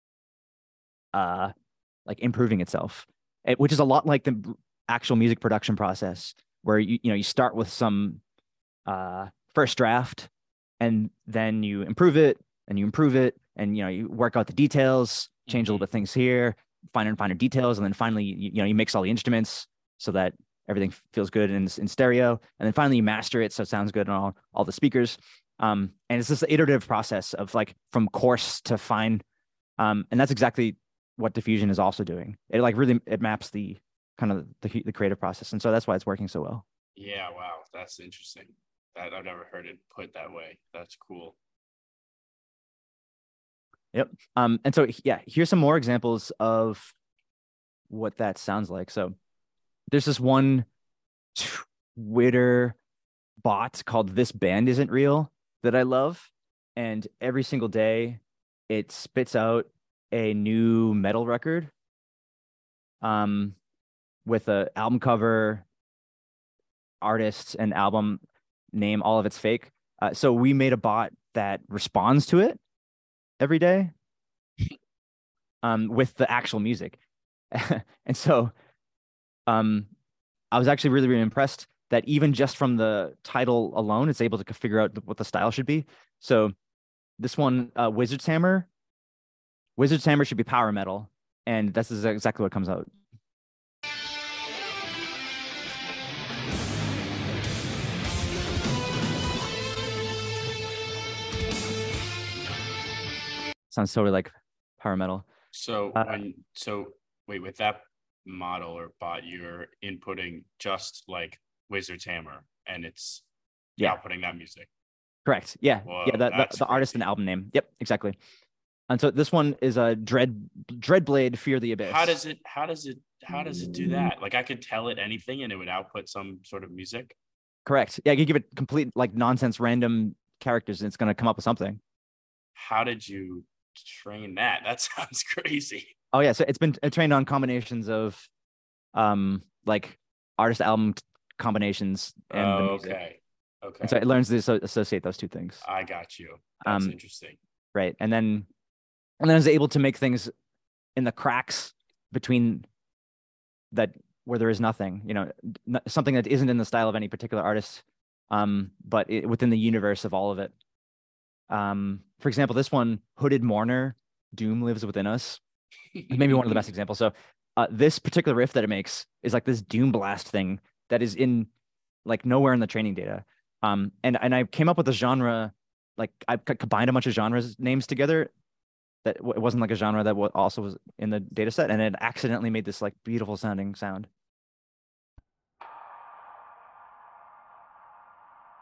like improving itself, which is a lot like the actual music production process where you start with some first draft and then you improve it and you improve it and you work out the details, change a little bit things here, finer and finer details, and then finally you mix all the instruments so that everything feels good in stereo, and then finally you master it so it sounds good on all the speakers. And it's this iterative process of like from coarse to fine, and that's exactly what diffusion is also doing. It like really it maps the kind of the creative process, and so that's why it's working so well. Yeah, wow, that's interesting. That I've never heard it put that way. That's cool. Yep. And so yeah, here's some more examples of what that sounds like. So there's this one Twitter bot called This Band Isn't Real that I love. And every single day it spits out a new metal record with an album cover, artist, and album name, all of it's fake. So we made a bot that responds to it every day with the actual music. And so I was actually really, really impressed that even just from the title alone, it's able to figure out what the style should be. So this one, Wizard's Hammer should be power metal. And this is exactly what comes out. Sounds totally like power metal. So wait, with that model or bot, you're inputting just like Wizard's Hammer and it's outputting that music. Correct. Yeah. Whoa, Yeah. The artist and album name. Yep. Exactly. And so this one is a Dreadblade Fear the Abyss. How does it do that? Like I could tell it anything and it would output some sort of music. Correct. Yeah. You give it complete like nonsense random characters and it's going to come up with something. How did you train that? That sounds crazy. Oh yeah, so it's been trained on combinations of like artist album combinations and the music. Okay. And so it learns to associate those two things. I got you. That's interesting. Right. And then it's able to make things in the cracks between that where there is nothing, something that isn't in the style of any particular artist, but within the universe of all of it. For example, this one, Hooded Mourner, Doom Lives Within Us, maybe one of the best examples. So this particular riff that it makes is like this Doom Blast thing that is in like nowhere in the training data. And I came up with a genre, like I combined a bunch of genres names together that it wasn't like a genre that also was in the data set, and it accidentally made this like beautiful sounding sound.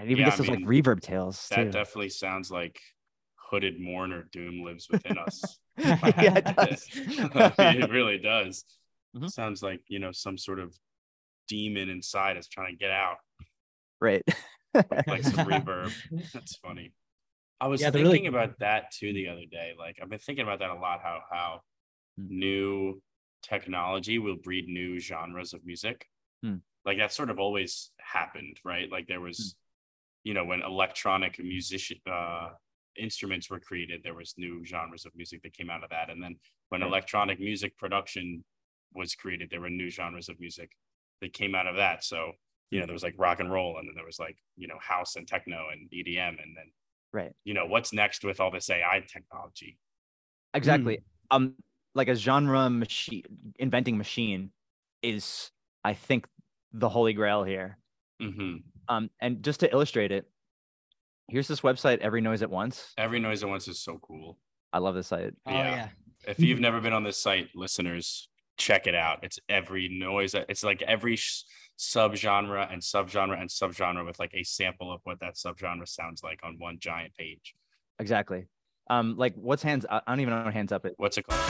And it even Yeah, gets I those like mean, reverb tails that too. definitely sounds like hooded mourner doom lives within us. Yeah, it does. It really does. Mhm. Sounds like, some sort of demon inside is trying to get out Right. with like some reverb. That's funny. I was Yeah, the thinking really about that too the other day. Like I've been thinking about that a lot, how Hmm. new technology will breed new genres of music. Hmm. Like that sort of always happened, right? Like there was, when electronic musician instruments were created, there was new genres of music that came out of that. And then when Right. electronic music production was created, there were new genres of music that came out of that. So, there was like rock and roll, and then there was like, house and techno and EDM. And then, Right. what's next with all this AI technology? Exactly. Like a genre machine inventing machine is, I think, the holy grail here. Mm-hmm. And just to illustrate it, here's this website, Every Noise at Once. Every Noise at Once is so cool. I love this site. Oh yeah. If you've never been on this site, listeners, check it out. It's every noise. It's like every subgenre and subgenre and subgenre with like a sample of what that subgenre sounds like on one giant page. Exactly. Like what's hands? I don't even know what hands up is. What's it called?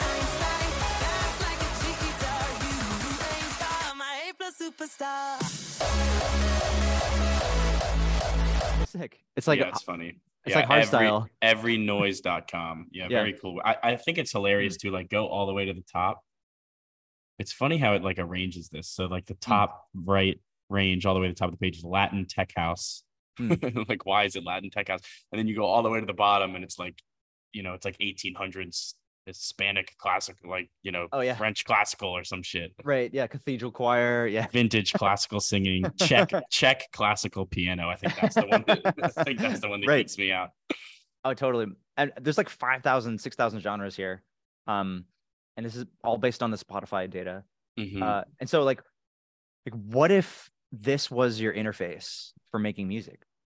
Sick. It's like Yeah, it's funny. it's like hardstyle. Everynoise.com. Yeah, very cool. I think it's hilarious to like go all the way to the top. It's funny how it like arranges this. So like the top right range all the way to the top of the page is Latin tech house. Like, why is it Latin tech house? And then you go all the way to the bottom and it's like, it's like 1800s Hispanic classical, like, Oh, yeah. French classical or some shit. Right. Yeah. Cathedral choir. Yeah. Vintage classical singing, Czech classical piano. I think that's the one that Right. freaks me out. Oh, totally. And there's like 5,000, 6,000 genres here. And this is all based on the Spotify data. Mhm. And so like what if this was your interface for making music?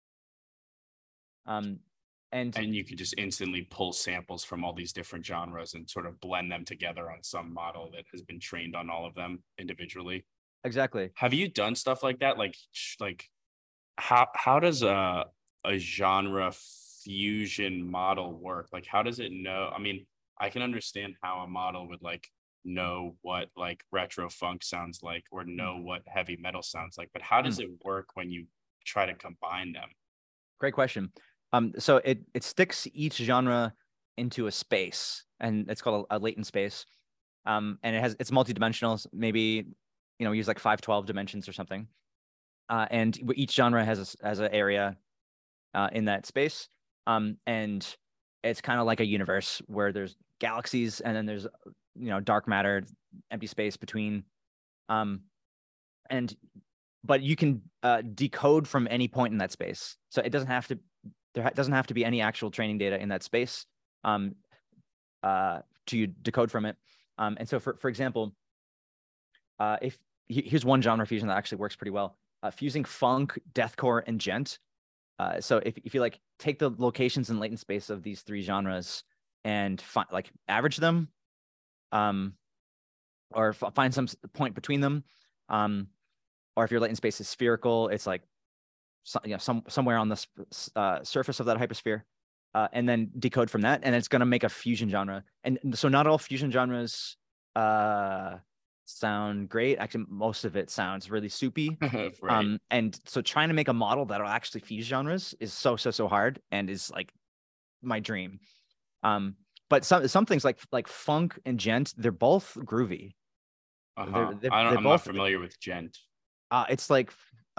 And you could just instantly pull samples from all these different genres and sort of blend them together on some model that has been trained on all of them individually. exactly. Have you done stuff like that? Like how does a genre fusion model work? Like, how does it know? I mean, I can understand how a model would like know what like retro funk sounds like or know what heavy metal sounds like, but how does it work when you try to combine them? Great question. So it sticks each genre into a space, and it's called a latent space. And it's multidimensional. Maybe we use like 512 dimensions or something. And each genre has an area in that space. And it's kind of like a universe where there's galaxies, and then there's dark matter, empty space between. But you can decode from any point in that space. So it doesn't have to. There doesn't have to be any actual training data in that space to decode from it. And so, for example, here's one genre fusion that actually works pretty well: fusing funk, deathcore, and djent. So if you like take the locations and latent space of these three genres and average them, or find some point between them, or if your latent space is spherical, it's like somewhere on the surface of that hypersphere, and then decode from that, and it's going to make a fusion genre. And so not all fusion genres sound great. Actually, most of it sounds really soupy. Right. And so trying to make a model that'll actually fuse genres is so hard, and is like my dream. But some things like funk and djent, they're both groovy. I'm not familiar with djent. It's like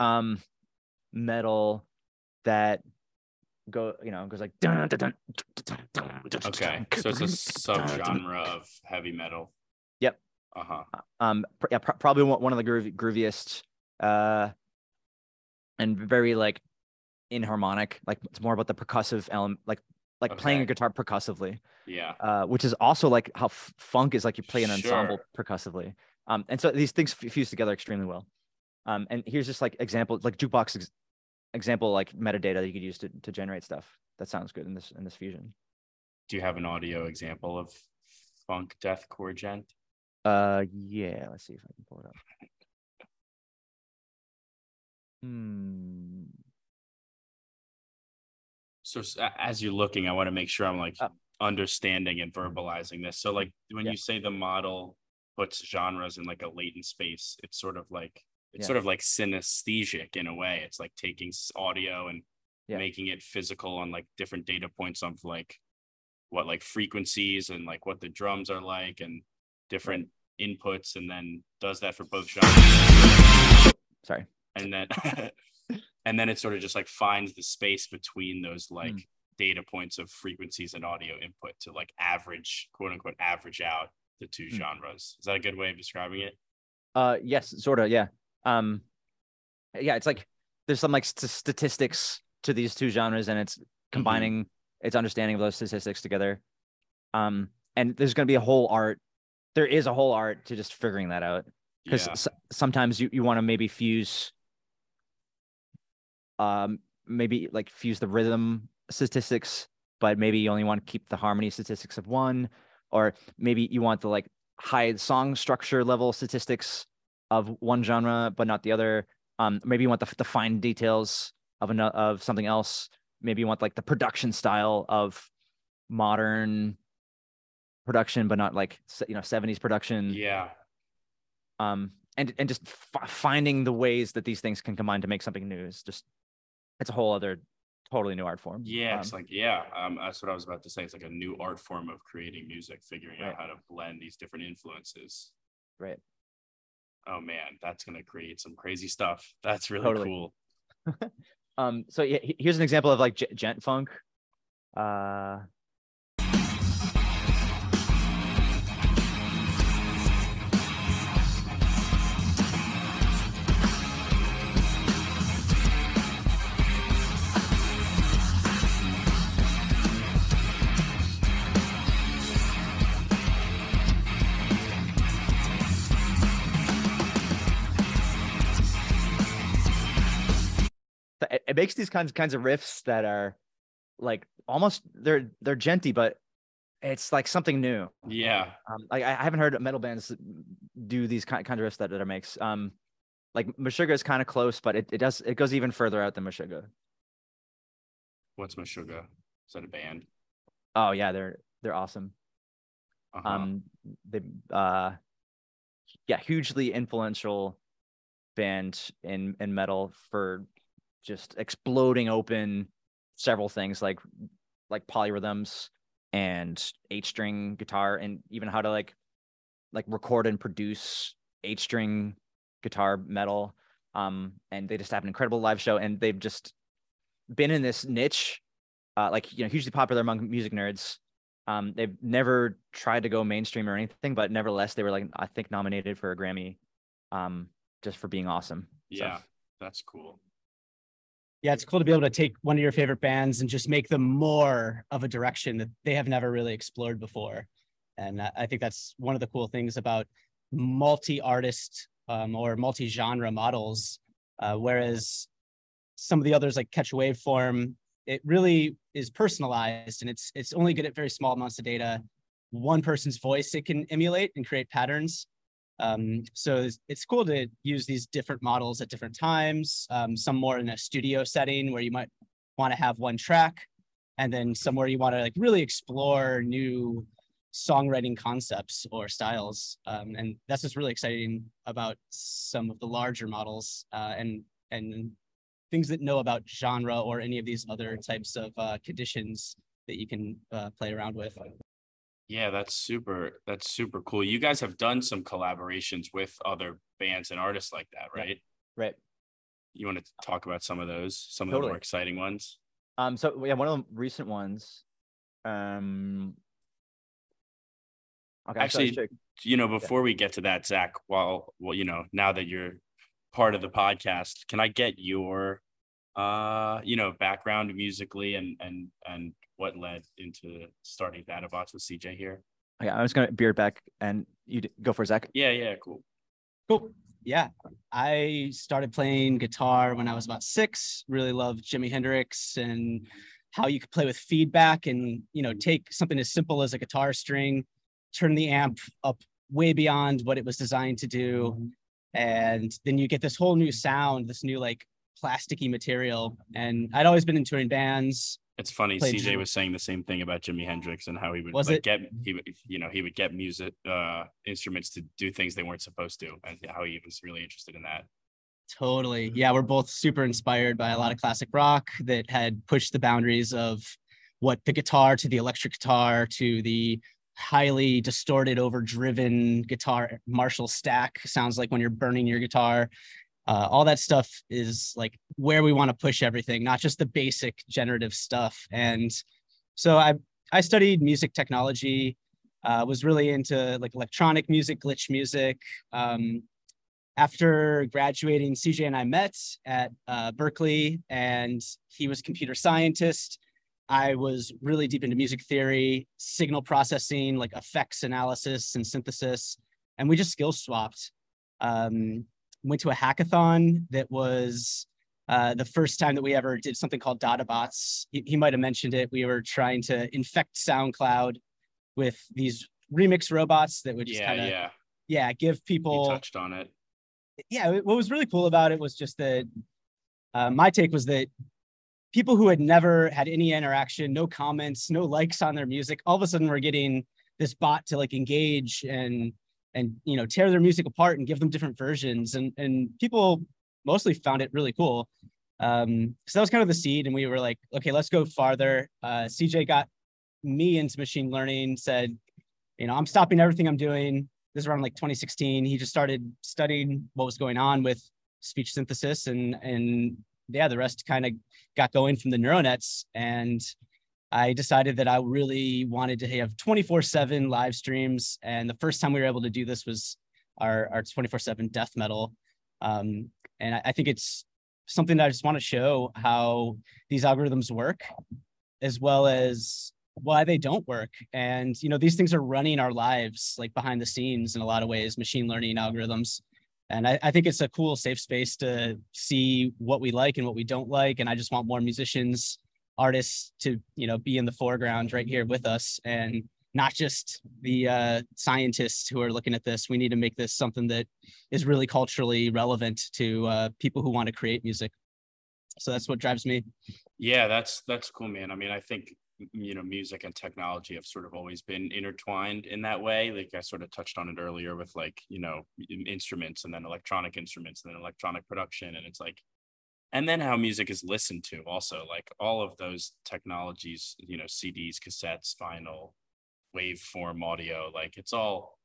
metal that goes like dun, dun, dun, dun, dun, dun, okay, so it's a subgenre of heavy metal. Yep. Probably one of the grooviest and very like inharmonic. Like it's more about the percussive element, like playing a guitar percussively. Yeah. Which is also like how funk is, like you play an ensemble percussively. And so these things fuse together extremely well. And here's just like example, like jukebox example, like metadata that you could use to generate stuff that sounds good in this fusion. Do you have an audio example of funk deathcore djent? Yeah, let's see if I can pull it up. So as you're looking, I want to make sure I'm like Oh. understanding and verbalizing this. So like when Yeah. you say the model puts genres in like a latent space, it's sort of like Yeah. sort of like synesthesic in a way. It's like taking audio and Yeah. making it physical on like different data points of like what like frequencies and like what the drums are like and different inputs, and then does that for both genres. Sorry. And then and then it sort of just like finds the space between those like data points of frequencies and audio input to like average, quote unquote, average out the two genres. Is that a good way of describing it? Yes, sort of. Yeah. Yeah, it's like there's some like statistics to these two genres, and it's combining its understanding of those statistics together. And there's going to be a whole art. There is a whole art to just figuring that out, because sometimes you want to maybe fuse, maybe like fuse the rhythm statistics, but maybe you only want to keep the harmony statistics of one, or maybe you want the like high song structure level statistics of one genre, but not the other. Maybe you want the fine details of something else. Maybe you want like the production style of modern production, but not like 70s production. Yeah. And just finding the ways that these things can combine to make something new is just, it's a whole other totally new art form. Yeah, it's like that's what I was about to say. It's like a new art form of creating music, figuring out how to blend these different influences. Right. Oh man, that's gonna create some crazy stuff. That's really cool. So yeah, here's an example of like gent funk. It makes these kinds of riffs that are like almost they're genty, but it's like something new. Yeah. Like I haven't heard metal bands do these kind of riffs that it makes. Like Meshuggah is kind of close, but it goes even further out than Meshuggah. What's Meshuggah? Is that a band? Oh yeah, they're awesome. They hugely influential band in metal for just exploding open several things like polyrhythms and 8-string guitar, and even how to like record and produce 8-string guitar metal. And they just have an incredible live show, and they've just been in this niche, hugely popular among music nerds. They've never tried to go mainstream or anything, but nevertheless, they were like, I think, nominated for a Grammy, just for being awesome. Yeah, that's cool. Yeah, it's cool to be able to take one of your favorite bands and just make them more of a direction that they have never really explored before. And I think that's one of the cool things about multi-artist or multi-genre models, whereas some of the others like Catch a Waveform, it really is personalized, and it's only good at very small amounts of data. One person's voice it can emulate and create patterns. So it's cool to use these different models at different times, some more in a studio setting where you might want to have one track, and then somewhere you want to like really explore new songwriting concepts or styles. And that's what's really exciting about some of the larger models and things that know about genre or any of these other types of conditions that you can play around with. Yeah, that's super cool. You guys have done some collaborations with other bands and artists like that, right? Right. You want to talk about some of those, some of the more exciting ones? So yeah, one of the recent ones. Okay. Actually, before we get to that, Zach, well, now that you're part of the podcast, can I get your background musically and what led into starting DataBots with CJ here? Okay, I'm just gonna beard back and you go for Zach. Yeah, cool. Yeah, I started playing guitar when I was about 6. Really loved Jimi Hendrix and how you could play with feedback and take something as simple as a guitar string, turn the amp up way beyond what it was designed to do, and then you get this whole new sound, this new like plasticky material. And I'd always been in touring bands, It's funny. played CJ was saying the same thing about Jimi Hendrix and how he would Was like it? he would get music instruments to do things they weren't supposed to, and how he was really interested in that. Totally. Yeah, we're both super inspired by a lot of classic rock that had pushed the boundaries of what the guitar to the electric guitar to the highly distorted, overdriven guitar Marshall stack sounds like when you're burning your guitar. All that stuff is like where we want to push everything, not just the basic generative stuff. And so I studied music technology, was really into like electronic music, glitch music. After graduating, CJ and I met at Berkeley, and he was a computer scientist. I was really deep into music theory, signal processing, like effects analysis and synthesis, and we just skill swapped. Went to a hackathon that was the first time that we ever did something called DataBots. He might have mentioned it. We were trying to infect SoundCloud with these remix robots that would just kind of give He people touched on it. what was really cool about it was just that my take was that people who had never had any interaction, no comments, no likes on their music, all of a sudden were getting this bot to like engage and tear their music apart and give them different versions, and people mostly found it really cool. So that was kind of the seed, and we were like, okay, let's go farther. CJ got me into machine learning, said, I'm stopping everything I'm doing. This is around like 2016. He just started studying what was going on with speech synthesis, and the rest kind of got going from the neural nets. And I decided that I really wanted to have 24/7 live streams. And the first time we were able to do this was our 24/7 death metal. And I think it's something that I just want to show how these algorithms work, as well as why they don't work. And, these things are running our lives like behind the scenes in a lot of ways, machine learning algorithms. And I think it's a cool, safe space to see what we like and what we don't like. And I just want more musicians, artists to, be in the foreground right here with us, and not just the scientists who are looking at this. We need to make this something that is really culturally relevant to people who want to create music. So that's what drives me. Yeah, that's cool, man. I mean, I think music and technology have sort of always been intertwined in that way. Like I sort of touched on it earlier with like instruments, and then electronic instruments, and then electronic production, and it's like, and then how music is listened to also, like all of those technologies, CDs, cassettes, vinyl, waveform audio, like it's all,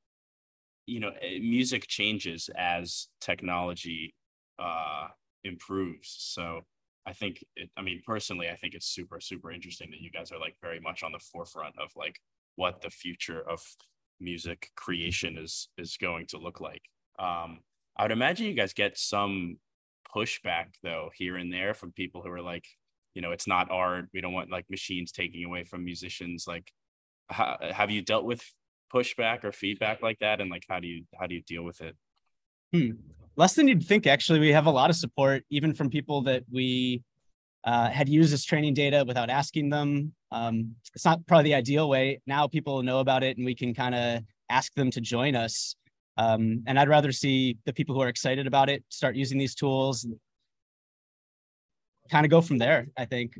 music changes as technology improves. So personally, I think it's super, super interesting that you guys are like very much on the forefront of like what the future of music creation is going to look like. I would imagine you guys get some pushback though here and there from people who are like, it's not art. We don't want like machines taking away from musicians. Like, have you dealt with pushback or feedback like that? And like, how do you deal with it? Less than you'd think, actually. We have a lot of support, even from people that we had used as training data without asking them. It's not probably the ideal way. Now people know about it, and we can kind of ask them to join us. And I'd rather see the people who are excited about it start using these tools and kind of go from there, I think.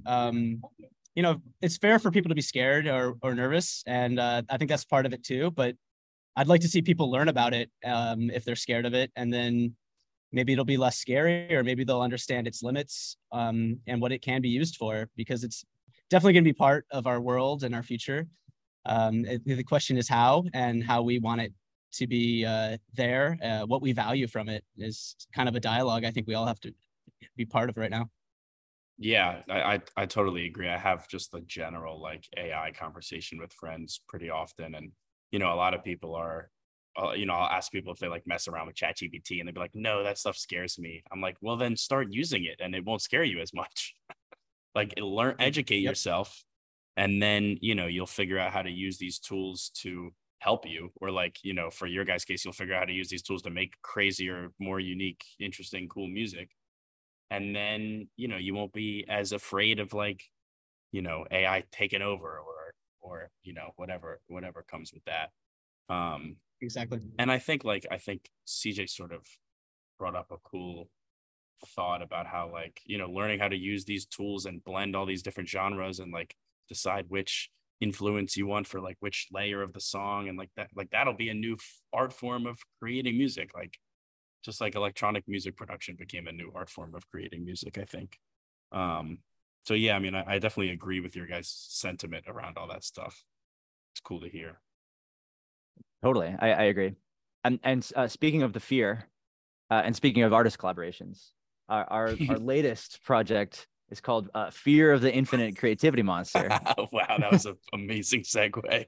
It's fair for people to be scared or nervous, and I think that's part of it too. But I'd like to see people learn about it if they're scared of it, and then maybe it'll be less scary, or maybe they'll understand its limits and what it can be used for, because it's definitely going to be part of our world and our future. The question is how, and how we want it to be there. What we value from it is kind of a dialogue I think we all have to be part of right now. Yeah, I totally agree. I have just the general like AI conversation with friends pretty often, and a lot of people are, I'll ask people if they like mess around with ChatGPT, and they'd be like, no, that stuff scares me. I'm like, well, then start using it and it won't scare you as much. Like educate yourself, and then, you'll figure out how to use these tools to help you. Or like, for your guys' case, you'll figure out how to use these tools to make crazier, more unique, interesting, cool music. And then, you won't be as afraid of like, AI taking over or whatever comes with that. Exactly. And I think CJ sort of brought up a cool thought about how like, learning how to use these tools and blend all these different genres and like decide which influence you want for like which layer of the song, and like that'll be a new art form of creating music, like just like electronic music production became a new art form of creating music, I think. So yeah, I mean, I definitely agree with your guys' sentiment around all that stuff. It's cool to hear. Totally, I agree. And speaking of the fear, and speaking of artist collaborations, our latest project is called Fear of the Infinite Creativity Monster. Wow, that was an amazing segue.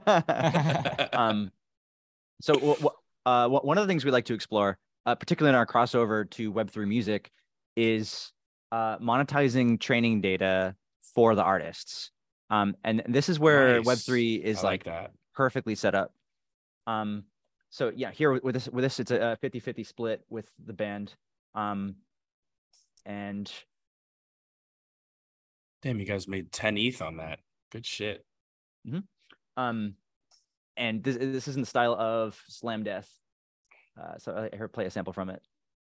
So one of the things we like to explore, particularly in our crossover to Web3 music, is monetizing training data for the artists. And this is where Nice. Web3 is I like like that. perfectly set up. So yeah, here with this, it's a 50-50 split with the band. And Damn, you guys made 10 ETH on that. Good shit. and this is in the style of Slam Death. So I heard play a sample from it.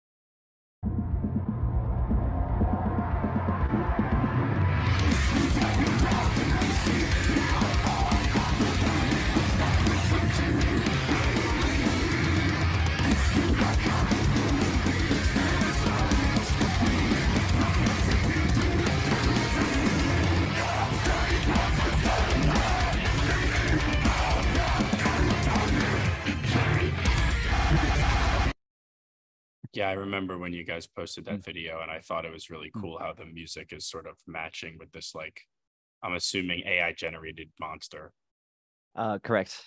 Yeah, I remember when you guys posted that video, and I thought it was really cool how the music is sort of matching with this, like, I'm assuming AI generated monster. Correct.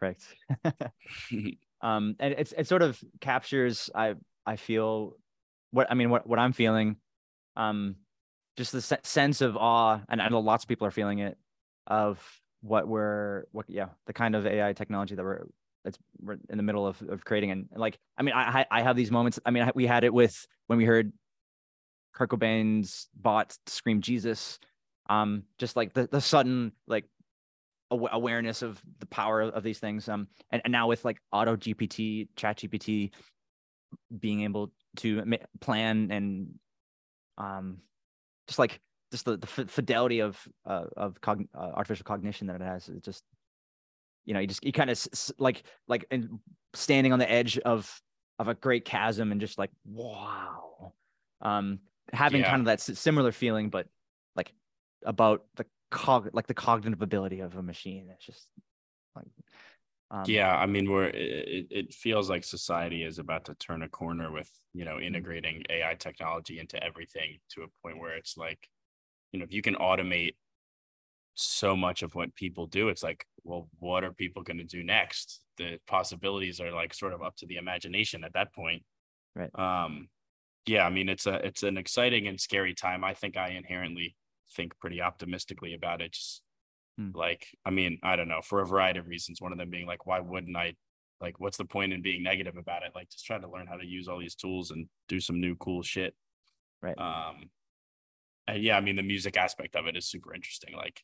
And it sort of captures, I feel what I'm feeling, just the sense of awe, and I know lots of people are feeling it, of the kind of AI technology that we're in the middle of creating. And like, I mean, I have these moments. I mean, we had it with when we heard Kurt Cobain's bot scream Jesus, just like the sudden like awareness of the power of these things. And now with like Auto GPT, Chat GPT being able to plan and just the fidelity of artificial cognition that it has. It just, you kind of like and standing on the edge of a great chasm and just like, wow. Having kind of that similar feeling, but like about the cognitive ability of a machine. It's just like, yeah, I mean, it feels like society is about to turn a corner with, integrating AI technology into everything, to a point where it's like, if you can automate so much of what people do, it's like, well, what are people going to do next? The possibilities are like sort of up to the imagination at that point. Right. Yeah, I mean, it's an exciting and scary time. I think I inherently think pretty optimistically about it. Just like, I mean, I don't know, for a variety of reasons. One of them being like, why wouldn't I? Like, what's the point in being negative about it? Like, just try to learn how to use all these tools and do some new cool shit. Right. And yeah, I mean, the music aspect of it is super interesting. Like,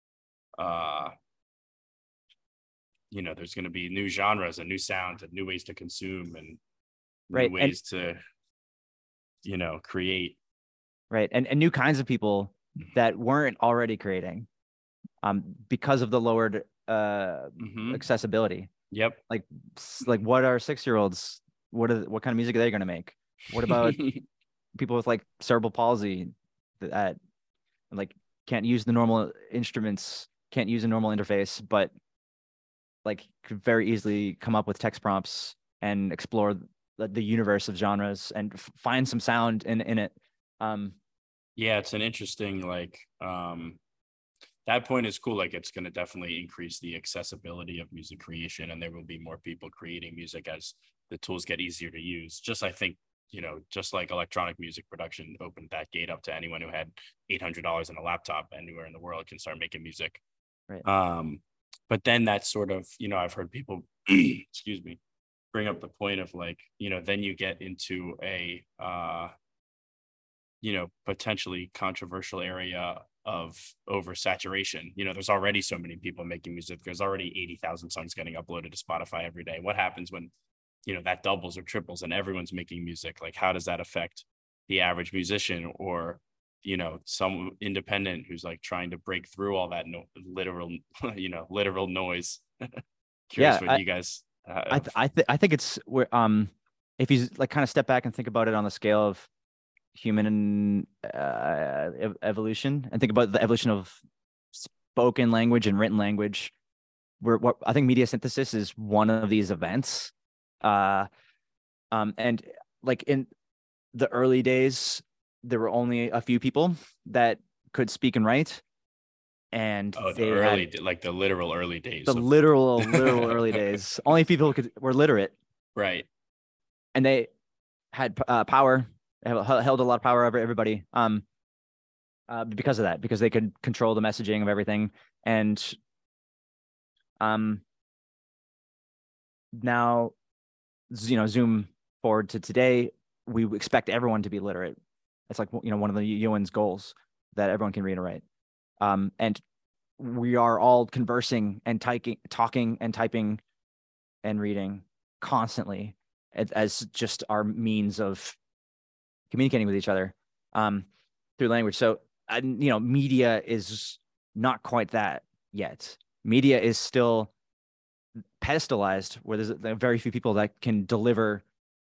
there's going to be new genres and new sounds and new ways to consume and new ways to, create. Right. And new kinds of people that weren't already creating, because of the lowered accessibility. Yep. Like what are 6-year-olds? What kind of music are they going to make? What about people with like cerebral palsy that like can't use the normal instruments, can't use a normal interface, but like could very easily come up with text prompts and explore the universe of genres and find some sound in it. Yeah, it's an interesting, like, that point is cool. Like, it's going to definitely increase the accessibility of music creation, and there will be more people creating music as the tools get easier to use. Just, I think, just like electronic music production opened that gate up to anyone who had $800 in a laptop anywhere in the world can start making music. Right. But then that's sort of, I've heard people, excuse me, bring up the point of like, then you get into a, potentially controversial area of oversaturation. There's already so many people making music. There's already 80,000 songs getting uploaded to Spotify every day. What happens when, that doubles or triples and everyone's making music? Like, how does that affect the average musician or, you know, some independent who's like trying to break through all that literal, you know, literal noise. Curious Yeah, what you guys have. I think it's where if you like kind of step back and think about it on the scale of human evolution and think about the evolution of spoken language and written language, what I think media synthesis is one of these events. And like in the early days, there were only a few people that could speak and write, and they had like the literal early days. the literal early days. Only people were literate, right? and they had power. They held a lot of power over everybody. Because of that, because they could control the messaging of everything, and now, you know, zoom forward to today, we expect everyone to be literate. It's like, you know, one of the UN's goals that everyone can read and write. And we are all conversing and talking and typing and reading constantly as just our means of communicating with each other through language. So, you know, media is not quite that yet. Media is still pedestalized, where there are very few people that can deliver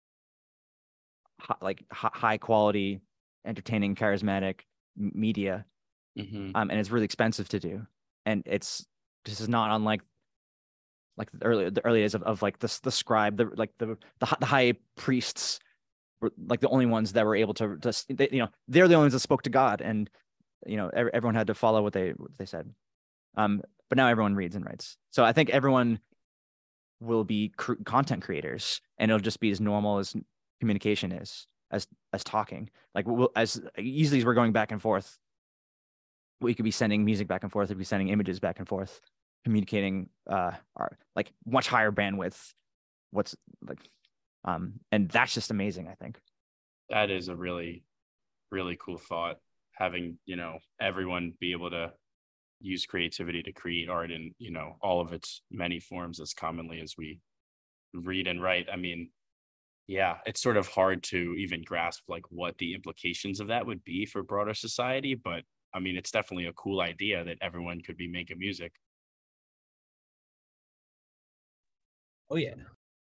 high quality, entertaining, charismatic media. And it's really expensive to do. And this is not unlike the early days of like the scribe, the high priests were like the only ones that were able to you know, they're the only ones that spoke to God, and you know, everyone had to follow what they said. But now everyone reads and writes. So I think everyone will be content creators, and it'll just be as normal as communication is, as talking. Like as easily as we're going back and forth, we could be sending music back and forth. We'd be sending images back and forth, communicating our like much higher bandwidth. What's like, and that's just amazing. I think that is a really, really cool thought. Having, you know, everyone be able to use creativity to create art in, you know, all of its many forms as commonly as we read and write. I mean, yeah, it's sort of hard to even grasp like what the implications of that would be for broader society. But I mean, it's definitely a cool idea that everyone could be making music. Oh, yeah.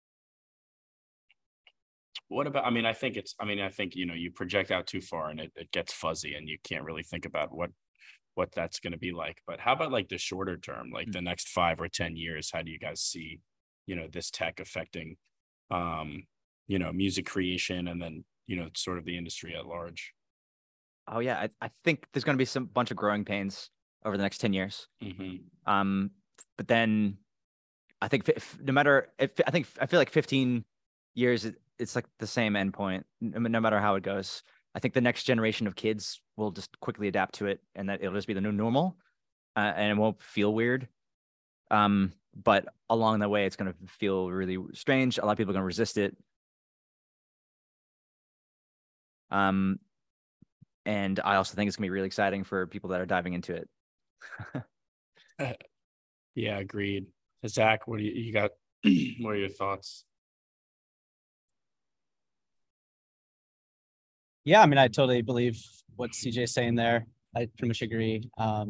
What about, I think, you know, you project out too far and it gets fuzzy and you can't really think about what that's going to be like. But how about like the shorter term, like the next 5 or 10 years? How do you guys see, you know, this tech affecting, you know, music creation and then, you know, sort of the industry at large? Oh yeah, I think there's going to be some bunch of growing pains over the next 10 years. But then I think I feel like 15 years, it's like the same endpoint, no matter how it goes. I think the next generation of kids will just quickly adapt to it, and that it'll just be the new normal, and it won't feel weird. But along the way, it's going to feel really strange. A lot of people are going to resist it. And I also think it's going to be really exciting for people that are diving into it. Yeah, agreed. Zach, what do you got? What are your thoughts? Yeah, I mean, I totally believe what CJ's saying there. I pretty much agree. I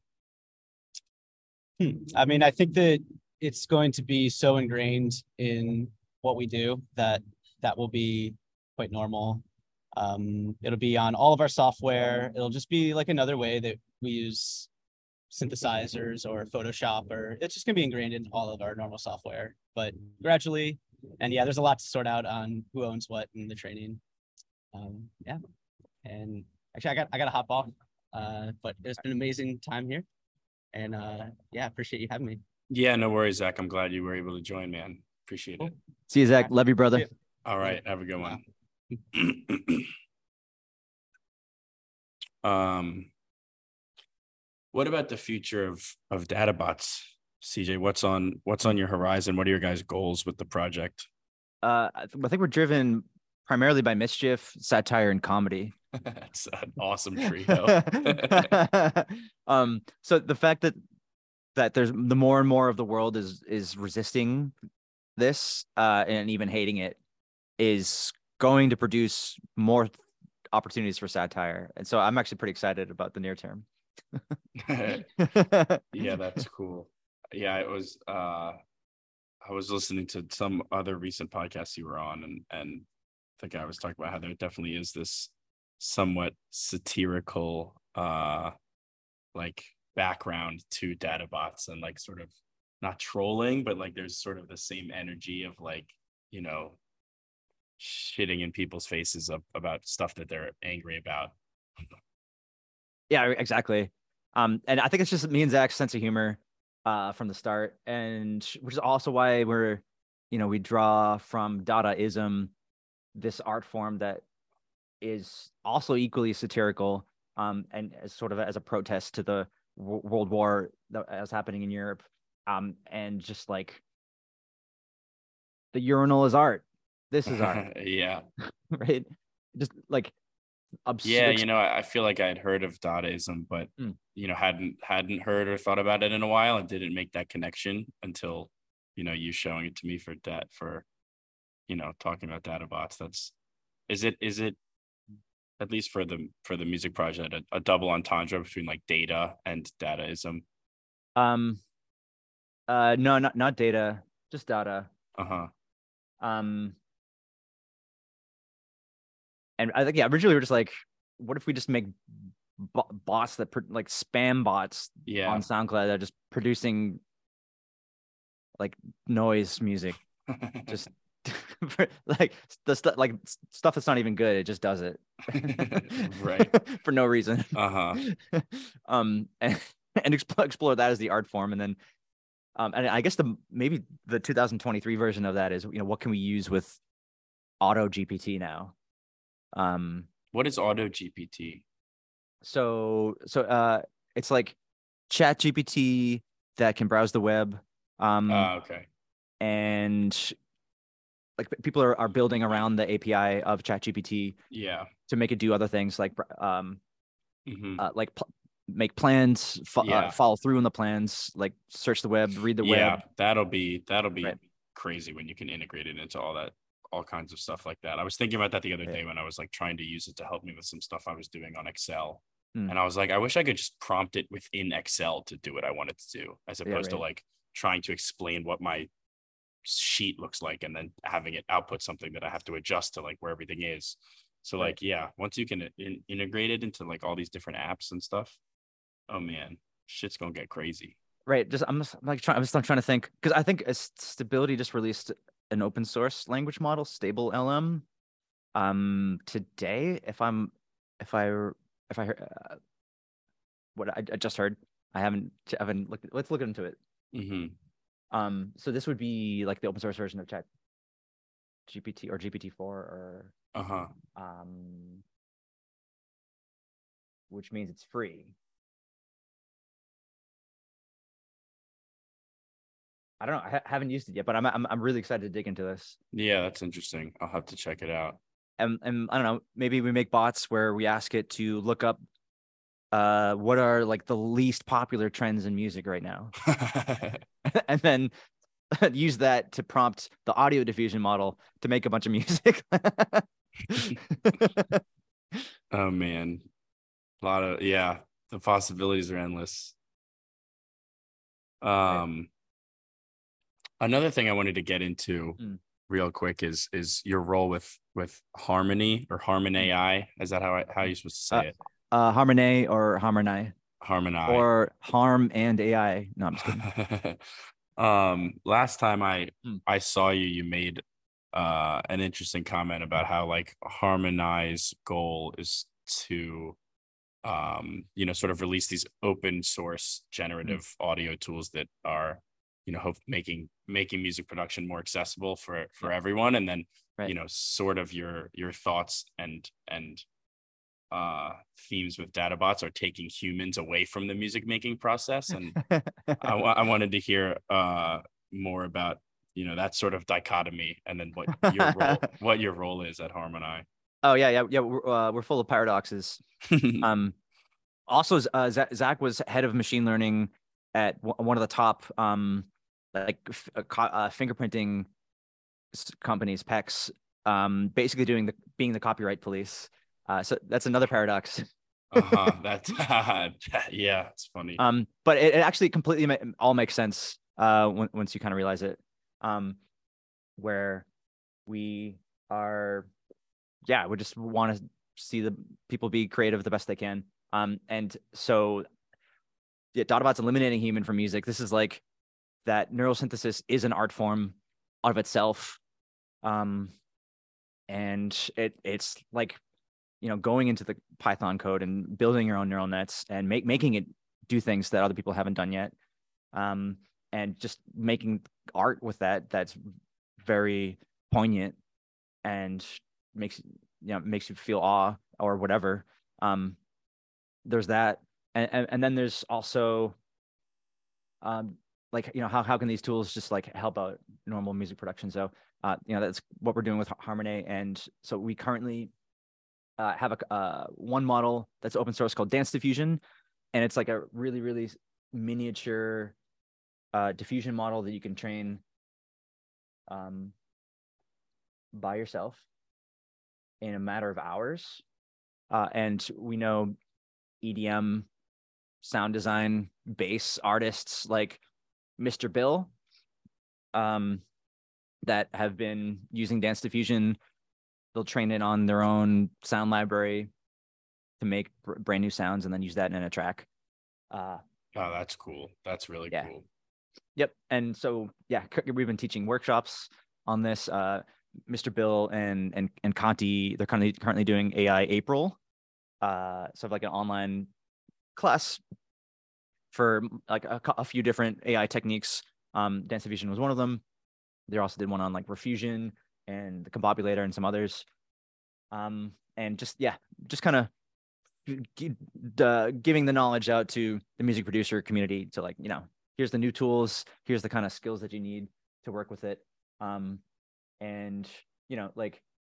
mean, I think that it's going to be so ingrained in what we do that will be quite normal. It'll be on all of our software. It'll just be like another way that we use synthesizers or Photoshop, or it's just gonna be ingrained in all of our normal software, but gradually. And yeah, there's a lot to sort out on who owns what in the training. Yeah, and actually I got to hop off, but it's been an amazing time here, and yeah, appreciate you having me. Yeah, no worries, Zach. I'm glad you were able to join, man. Appreciate it. See you, Zach. Love you, brother. All right, have a good one. What about the future of DataBots, CJ? What's on your horizon? What are your guys' goals with the project? I think we're driven primarily by mischief, satire, and comedy. That's an awesome trio. So the fact that there's the more and more of the world is resisting this and even hating it is going to produce more opportunities for satire. And so I'm actually pretty excited about the near term. Yeah, that's cool. Yeah, it was I was listening to some other recent podcasts you were on, and the guy was talking about how there definitely is this somewhat satirical like background to data bots, and like sort of not trolling, but like there's sort of the same energy of like, you know, shitting in people's faces about stuff that they're angry about. Yeah, exactly. And I think it's just me and Zach's sense of humor from the start, and which is also why we draw from Dadaism, this art form that is also equally satirical, and as sort of as a protest to the World War that was happening in Europe, and just like the urinal is art. This is art, Yeah. right? Just like Yeah, absurd. I feel like I had heard of Dadaism, but Mm. hadn't heard or thought about it in a while, and didn't make that connection until you showing it to me for talking about data bots. Is it at least for the music project a double entendre between like data and Dadaism? Um, no, not data, just data. Uh-huh. Um, and I think originally we were just like, what if we just make bots that like spam bots Yeah. on SoundCloud that are just producing like noise music, just like the stuff like stuff that's not even good. It just does it, Right. for no reason. Uh-huh. And explore that as the art form, and then and I guess maybe the 2023 version of that is what can we use with Auto GPT now. What is Auto GPT? So it's like Chat GPT that can browse the web. Okay. And like people are building around the API of Chat GPT Yeah. to make it do other things like Mhm. make plans, Yeah. follow through on the plans, like search the web, read the Yeah, web. that'll be Right. crazy when you can integrate it into all kinds of stuff like that. I was thinking about that the other day when I was like trying to use it to help me with some stuff I was doing on Excel. Hmm. And I was like, I wish I could just prompt it within Excel to do what I wanted to do, as opposed to right. like trying to explain what my sheet looks like and then having it output something that I have to adjust to like where everything is. So Right. like, yeah, once you can integrate it into like all these different apps and stuff, oh man, shit's gonna get crazy. Right. I'm just trying to think, because I think Stability just released an open source language model, Stable LM, today. If I heard what I just heard, I haven't looked. Let's look into it. Mm-hmm. So this would be like the open source version of Chat GPT or GPT-4 or Uh-huh. which means it's free. I don't know. I haven't used it yet, but I'm really excited to dig into this. Yeah, that's interesting. I'll have to check it out. And I don't know, maybe we make bots where we ask it to look up what are like the least popular trends in music right now, and then use that to prompt the audio diffusion model to make a bunch of music. Oh man, the possibilities are endless. Another thing I wanted to get into real quick is your role with Harmony or Harmon AI. Is that how you're supposed to say it? Harmony or Harmony? Harmony or Harm and AI. No, I'm just kidding. Last time I saw you made an interesting comment about how like Harmony's goal is to sort of release these open source generative audio tools that are hope making music production more accessible for everyone, and then sort of your thoughts and themes with DataBots are taking humans away from the music making process, and I wanted to hear more about that sort of dichotomy, and then what your role is at Harmony. Oh yeah. We're full of paradoxes. Also, Zach was head of machine learning at one of the top fingerprinting companies, PEX, basically being the copyright police. So that's another paradox. That's yeah, it's funny. But it actually completely all makes sense once you kind of realize it. Where we are, yeah, we just want to see the people be creative the best they can. And so yeah, Dotabot's eliminating human from music. This is like that neural synthesis is an art form out of itself. And it's like, going into the Python code and building your own neural nets and making it do things that other people haven't done yet. And just making art with that's very poignant and makes you feel awe or whatever. There's that. And then there's also like, how can these tools just like help out normal music production? So that's what we're doing with Harmony. And so we currently have a one model that's open source called Dance Diffusion, and it's like a really, really miniature diffusion model that you can train by yourself in a matter of hours. And we know EDM, sound design, bass artists like Mr. Bill that have been using Dance Diffusion. They'll train it on their own sound library to make brand new sounds and then use that in a track. Oh, that's cool. That's really cool. Yep. And so, yeah, we've been teaching workshops on this. Mr. Bill and Conti, they're currently doing AI April. So like an online class for like a few different AI techniques. Dance Diffusion was one of them. They also did one on like Refusion and the Combobulator and some others. And just kind of giving the knowledge out to the music producer community to like, here's the new tools, here's the kind of skills that you need to work with it. And like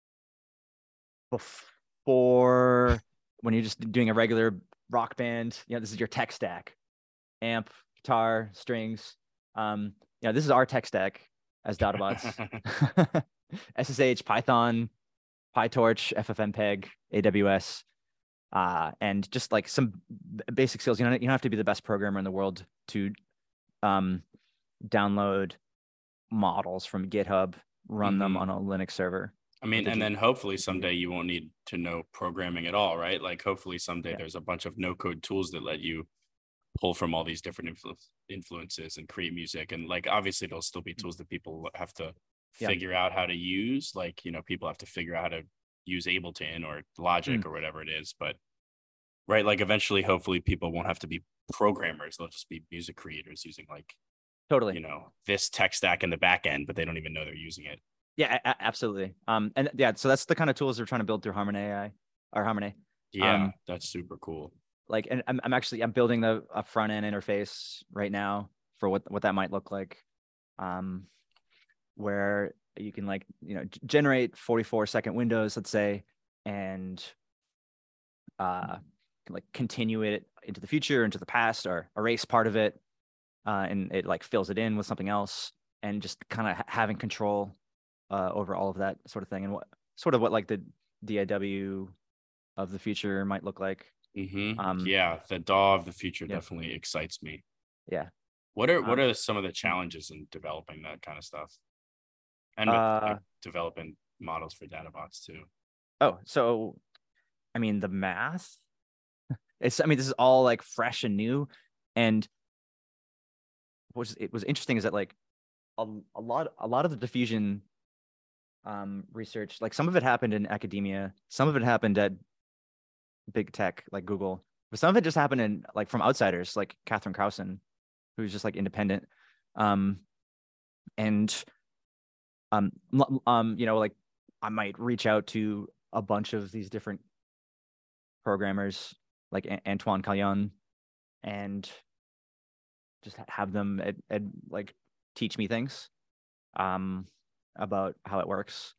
before, when you're just doing a regular rock band, this is your tech stack: amp, guitar, strings. This is our tech stack as Dotabots. SSH, Python, PyTorch, FFmpeg, AWS, and just like some basic skills. You don't have to be the best programmer in the world to download models from GitHub, run them on a Linux server. I mean, and then hopefully someday you won't need to know programming at all, right? Like hopefully someday there's a bunch of no-code tools that let you pull from all these different influences and create music. And like, obviously there'll still be tools that people have to figure out how to use. Like, people have to figure out how to use Ableton or Logic or whatever it is. But right, like eventually, hopefully people won't have to be programmers. They'll just be music creators using like, totally, this tech stack in the back end, but they don't even know they're using it. Yeah, absolutely. And yeah, so that's the kind of tools we're trying to build through Harmony AI or Harmony. Yeah, that's super cool. Like, and I'm building a front end interface right now for what that might look like, where you can like, generate 44-second windows, let's say, and like continue it into the future, into the past, or erase part of it, and it like fills it in with something else, and just kind of having control over all of that sort of thing, and what like the DAW of the future might look like. Yeah, the DAW of the future definitely excites me. Yeah. What are some of the challenges in developing that kind of stuff, and with developing models for Databots too? Oh, so I mean the math. This is all like fresh and new, and what was interesting is that like a lot of the diffusion research, like some of it happened in academia, some of it happened at big tech like Google, but some of it just happened in like from outsiders like Catherine Krausen, who's just like independent. Like I might reach out to a bunch of these different programmers like Antoine Callon and just have them like teach me things about how it works.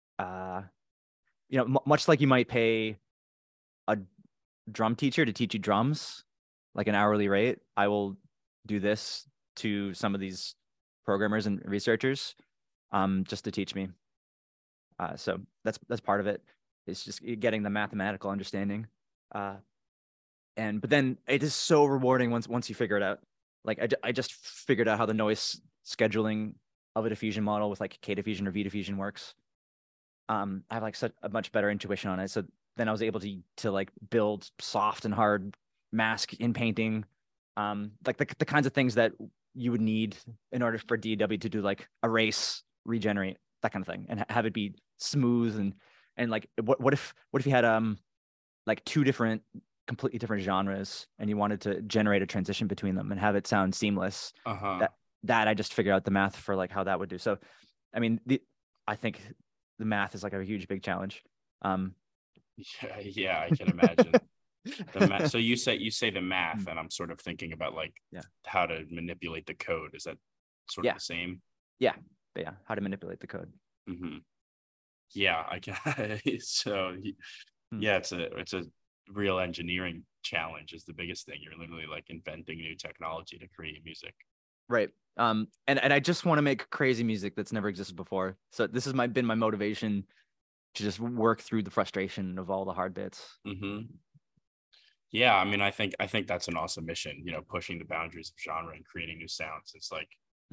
Much like you might pay a drum teacher to teach you drums, like an hourly rate, I will do this to some of these programmers and researchers, just to teach me. So that's part of it. It's just getting the mathematical understanding. But then it is so rewarding once you figure it out. Like I just figured out how the noise scheduling of a diffusion model with like K diffusion or V diffusion works. I have like such a much better intuition on it. So then I was able to like build soft and hard mask in painting, like the kinds of things that you would need in order for DAW to do like erase, regenerate, that kind of thing, and have it be smooth and like what if you had like two completely different genres and you wanted to generate a transition between them and have it sound seamless. That I just figured out the math for like how that would do. So I mean I think the math is like a huge big challenge. Yeah, I can imagine. So you say the math, and I'm sort of thinking about like how to manipulate the code. Is that sort of the same? Yeah, how to manipulate the code. Mm-hmm. Yeah, I can. So yeah, it's a real engineering challenge. Is the biggest thing. You're literally like inventing new technology to create music. Right. And I just want to make crazy music that's never existed before. So this has been my motivation to just work through the frustration of all the hard bits. Mm-hmm. Yeah, I mean, I think that's an awesome mission, pushing the boundaries of genre and creating new sounds. It's like,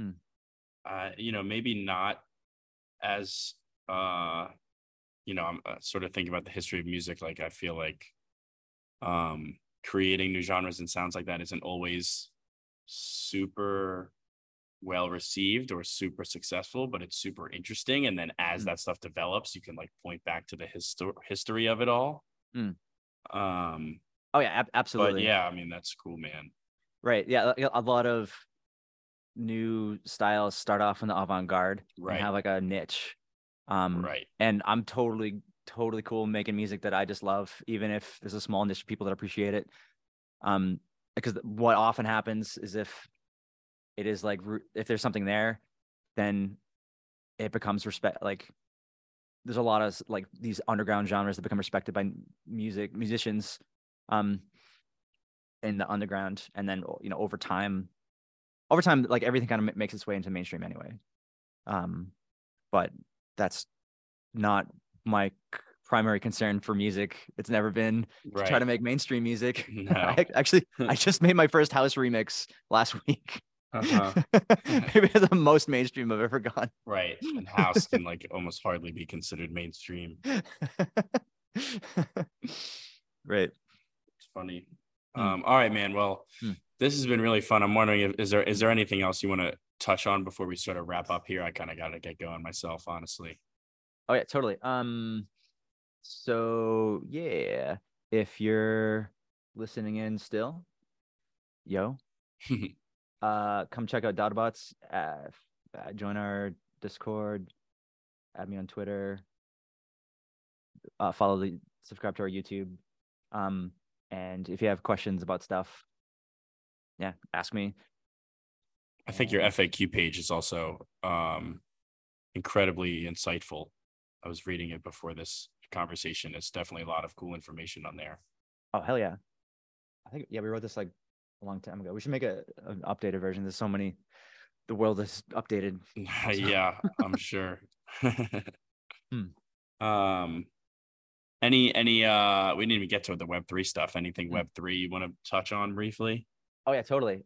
maybe not as, I'm sort of thinking about the history of music. Like, I feel like creating new genres and sounds like that isn't always super well received or super successful, but it's super interesting. And then as that stuff develops, you can like point back to the history of it all. Oh yeah, absolutely. But yeah, I mean, that's cool, man. Right. Yeah, a lot of new styles start off in the avant-garde and have like a niche. Right. And I'm totally cool making music that I just love, even if there's a small niche of people that appreciate it. Because what often happens is if there's something there, then it becomes like there's a lot of like these underground genres that become respected by musicians in the underground, and then over time like everything kind of makes its way into mainstream anyway. But that's not my primary concern for music. It's never been to try to make mainstream music. No. I just made my first house remix last week. Maybe it's the most mainstream I've ever gone. Right. And house can like almost hardly be considered mainstream. Right. It's funny. All right, man. Well, this has been really fun. I'm wondering is there anything else you want to touch on before we sort of wrap up here? I kind of got to get going myself, honestly. Oh yeah, totally. So yeah, if you're listening in still, come check out Dotabots. Join our Discord. Add me on Twitter. Subscribe to our YouTube. And if you have questions about stuff, ask me. I think your FAQ page is also incredibly insightful. I was reading it before this conversation. It's definitely a lot of cool information on there. Oh, hell yeah. I think, we wrote this like a long time ago. We should make an updated version. There's so many, the world is updated. Yeah, I'm sure. Any we didn't even get to the Web3 stuff. Anything Web3 you want to touch on briefly? Oh yeah, totally.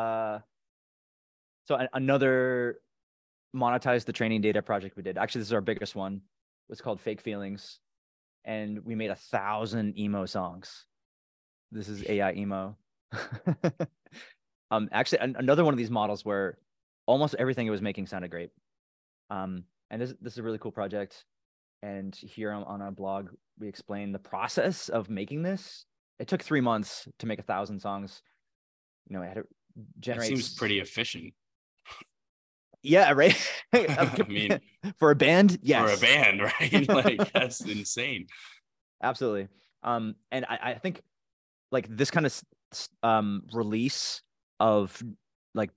So another monetize the training data project we did. Actually, this is our biggest one. It was called Fake Feelings, and we made 1,000 emo songs. This is AI emo. Actually, another one of these models where almost everything it was making sounded great. And this is a really cool project. And here on our blog, we explain the process of making this. It took 3 months to make 1,000 songs. It had to generate. It seems pretty efficient. Yeah, right. I mean, for a band, yes. For a band, right? Like that's insane. Absolutely. And I think like this kind of release of like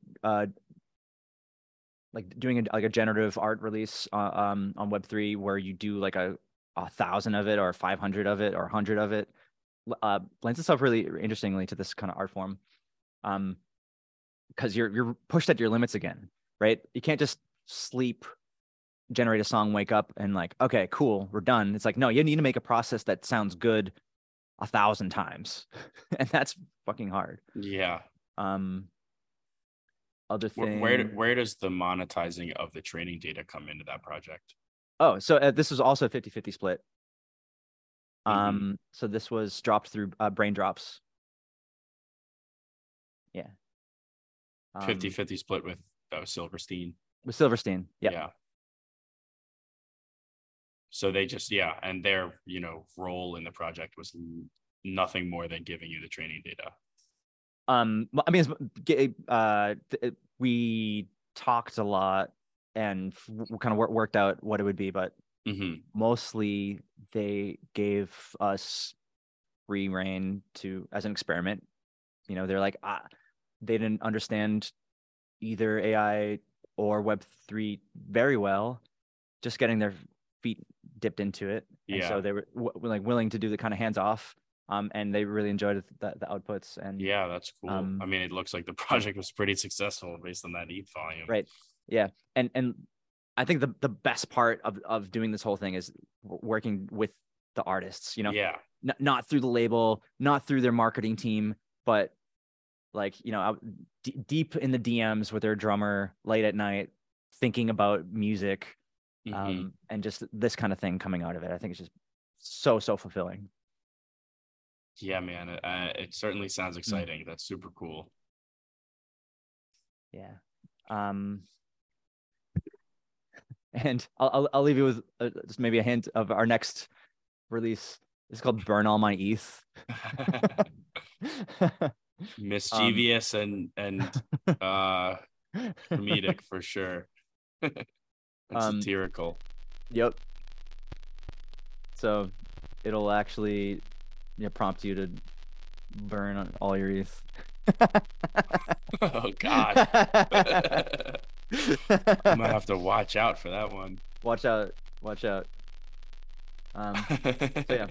doing a generative art release on Web3 where you do like a 1,000 of it or 500 of it or 100 of it lends itself really interestingly to this kind of art form, because you're pushed at your limits again, right? You can't just sleep generate a song, wake up and like, okay, cool, we're done. It's like, no, you need to make a process that sounds good 1,000 times. And that's fucking hard. Yeah. Other thing. Where does the monetizing of the training data come into that project? Oh, so this was also a 50-50 split. So this was dropped through Braindrops. Yeah. 50-50 split with Silverstein. With Silverstein. Yep. Yeah. So they just, and their, role in the project was nothing more than giving you the training data. I mean, we talked a lot and kind of worked out what it would be, but mostly they gave us free reign as an experiment. They're like, they didn't understand either AI or Web3 very well, just getting their feet dipped into it. And so they were like willing to do the kind of hands off. And they really enjoyed the outputs. And yeah, that's cool. I mean, it looks like the project was pretty successful based on that ETH volume. Right. Yeah. And I think the best part of doing this whole thing is working with the artists, not through the label, not through their marketing team, but like, deep in the DMs with their drummer late at night, thinking about music, and just this kind of thing coming out of it. I think it's just so fulfilling. Yeah, man, it certainly sounds exciting. That's super cool. Yeah. And I'll leave you with just maybe a hint of our next release. It's called Burn All My ETH. Mischievous and comedic for sure. And satirical. Yep. So it'll actually prompt you to burn all your ETH. Oh God. I might have to watch out for that one. Watch out. So yeah.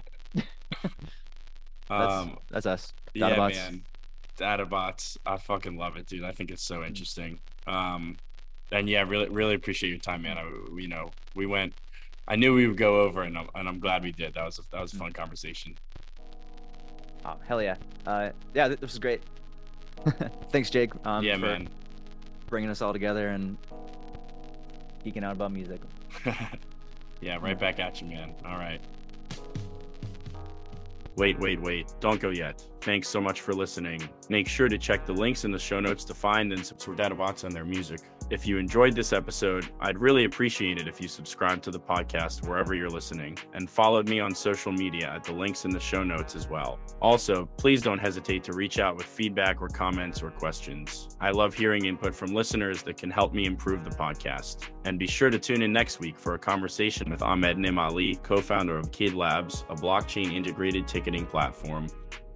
That's us. DataBots. Yeah, man. DataBots. I fucking love it, dude. I think it's so interesting. And yeah, really appreciate your time, man. We went. I knew we would go over, and I'm glad we did. That was a fun conversation. Oh, hell yeah. Yeah, this was great. Thanks, Jake. For man. Bringing us all together and geeking out about music. Yeah, right back at you, man. All right. Wait. Don't go yet. Thanks so much for listening. Make sure to check the links in the show notes to find and support DataBots and their music. If you enjoyed this episode, I'd really appreciate it if you subscribe to the podcast wherever you're listening and followed me on social media at the links in the show notes as well. Also, please don't hesitate to reach out with feedback or comments or questions. I love hearing input from listeners that can help me improve the podcast. And be sure to tune in next week for a conversation with Ahmed Nim Ali, co-founder of Kid Labs, a blockchain integrated ticketing platform.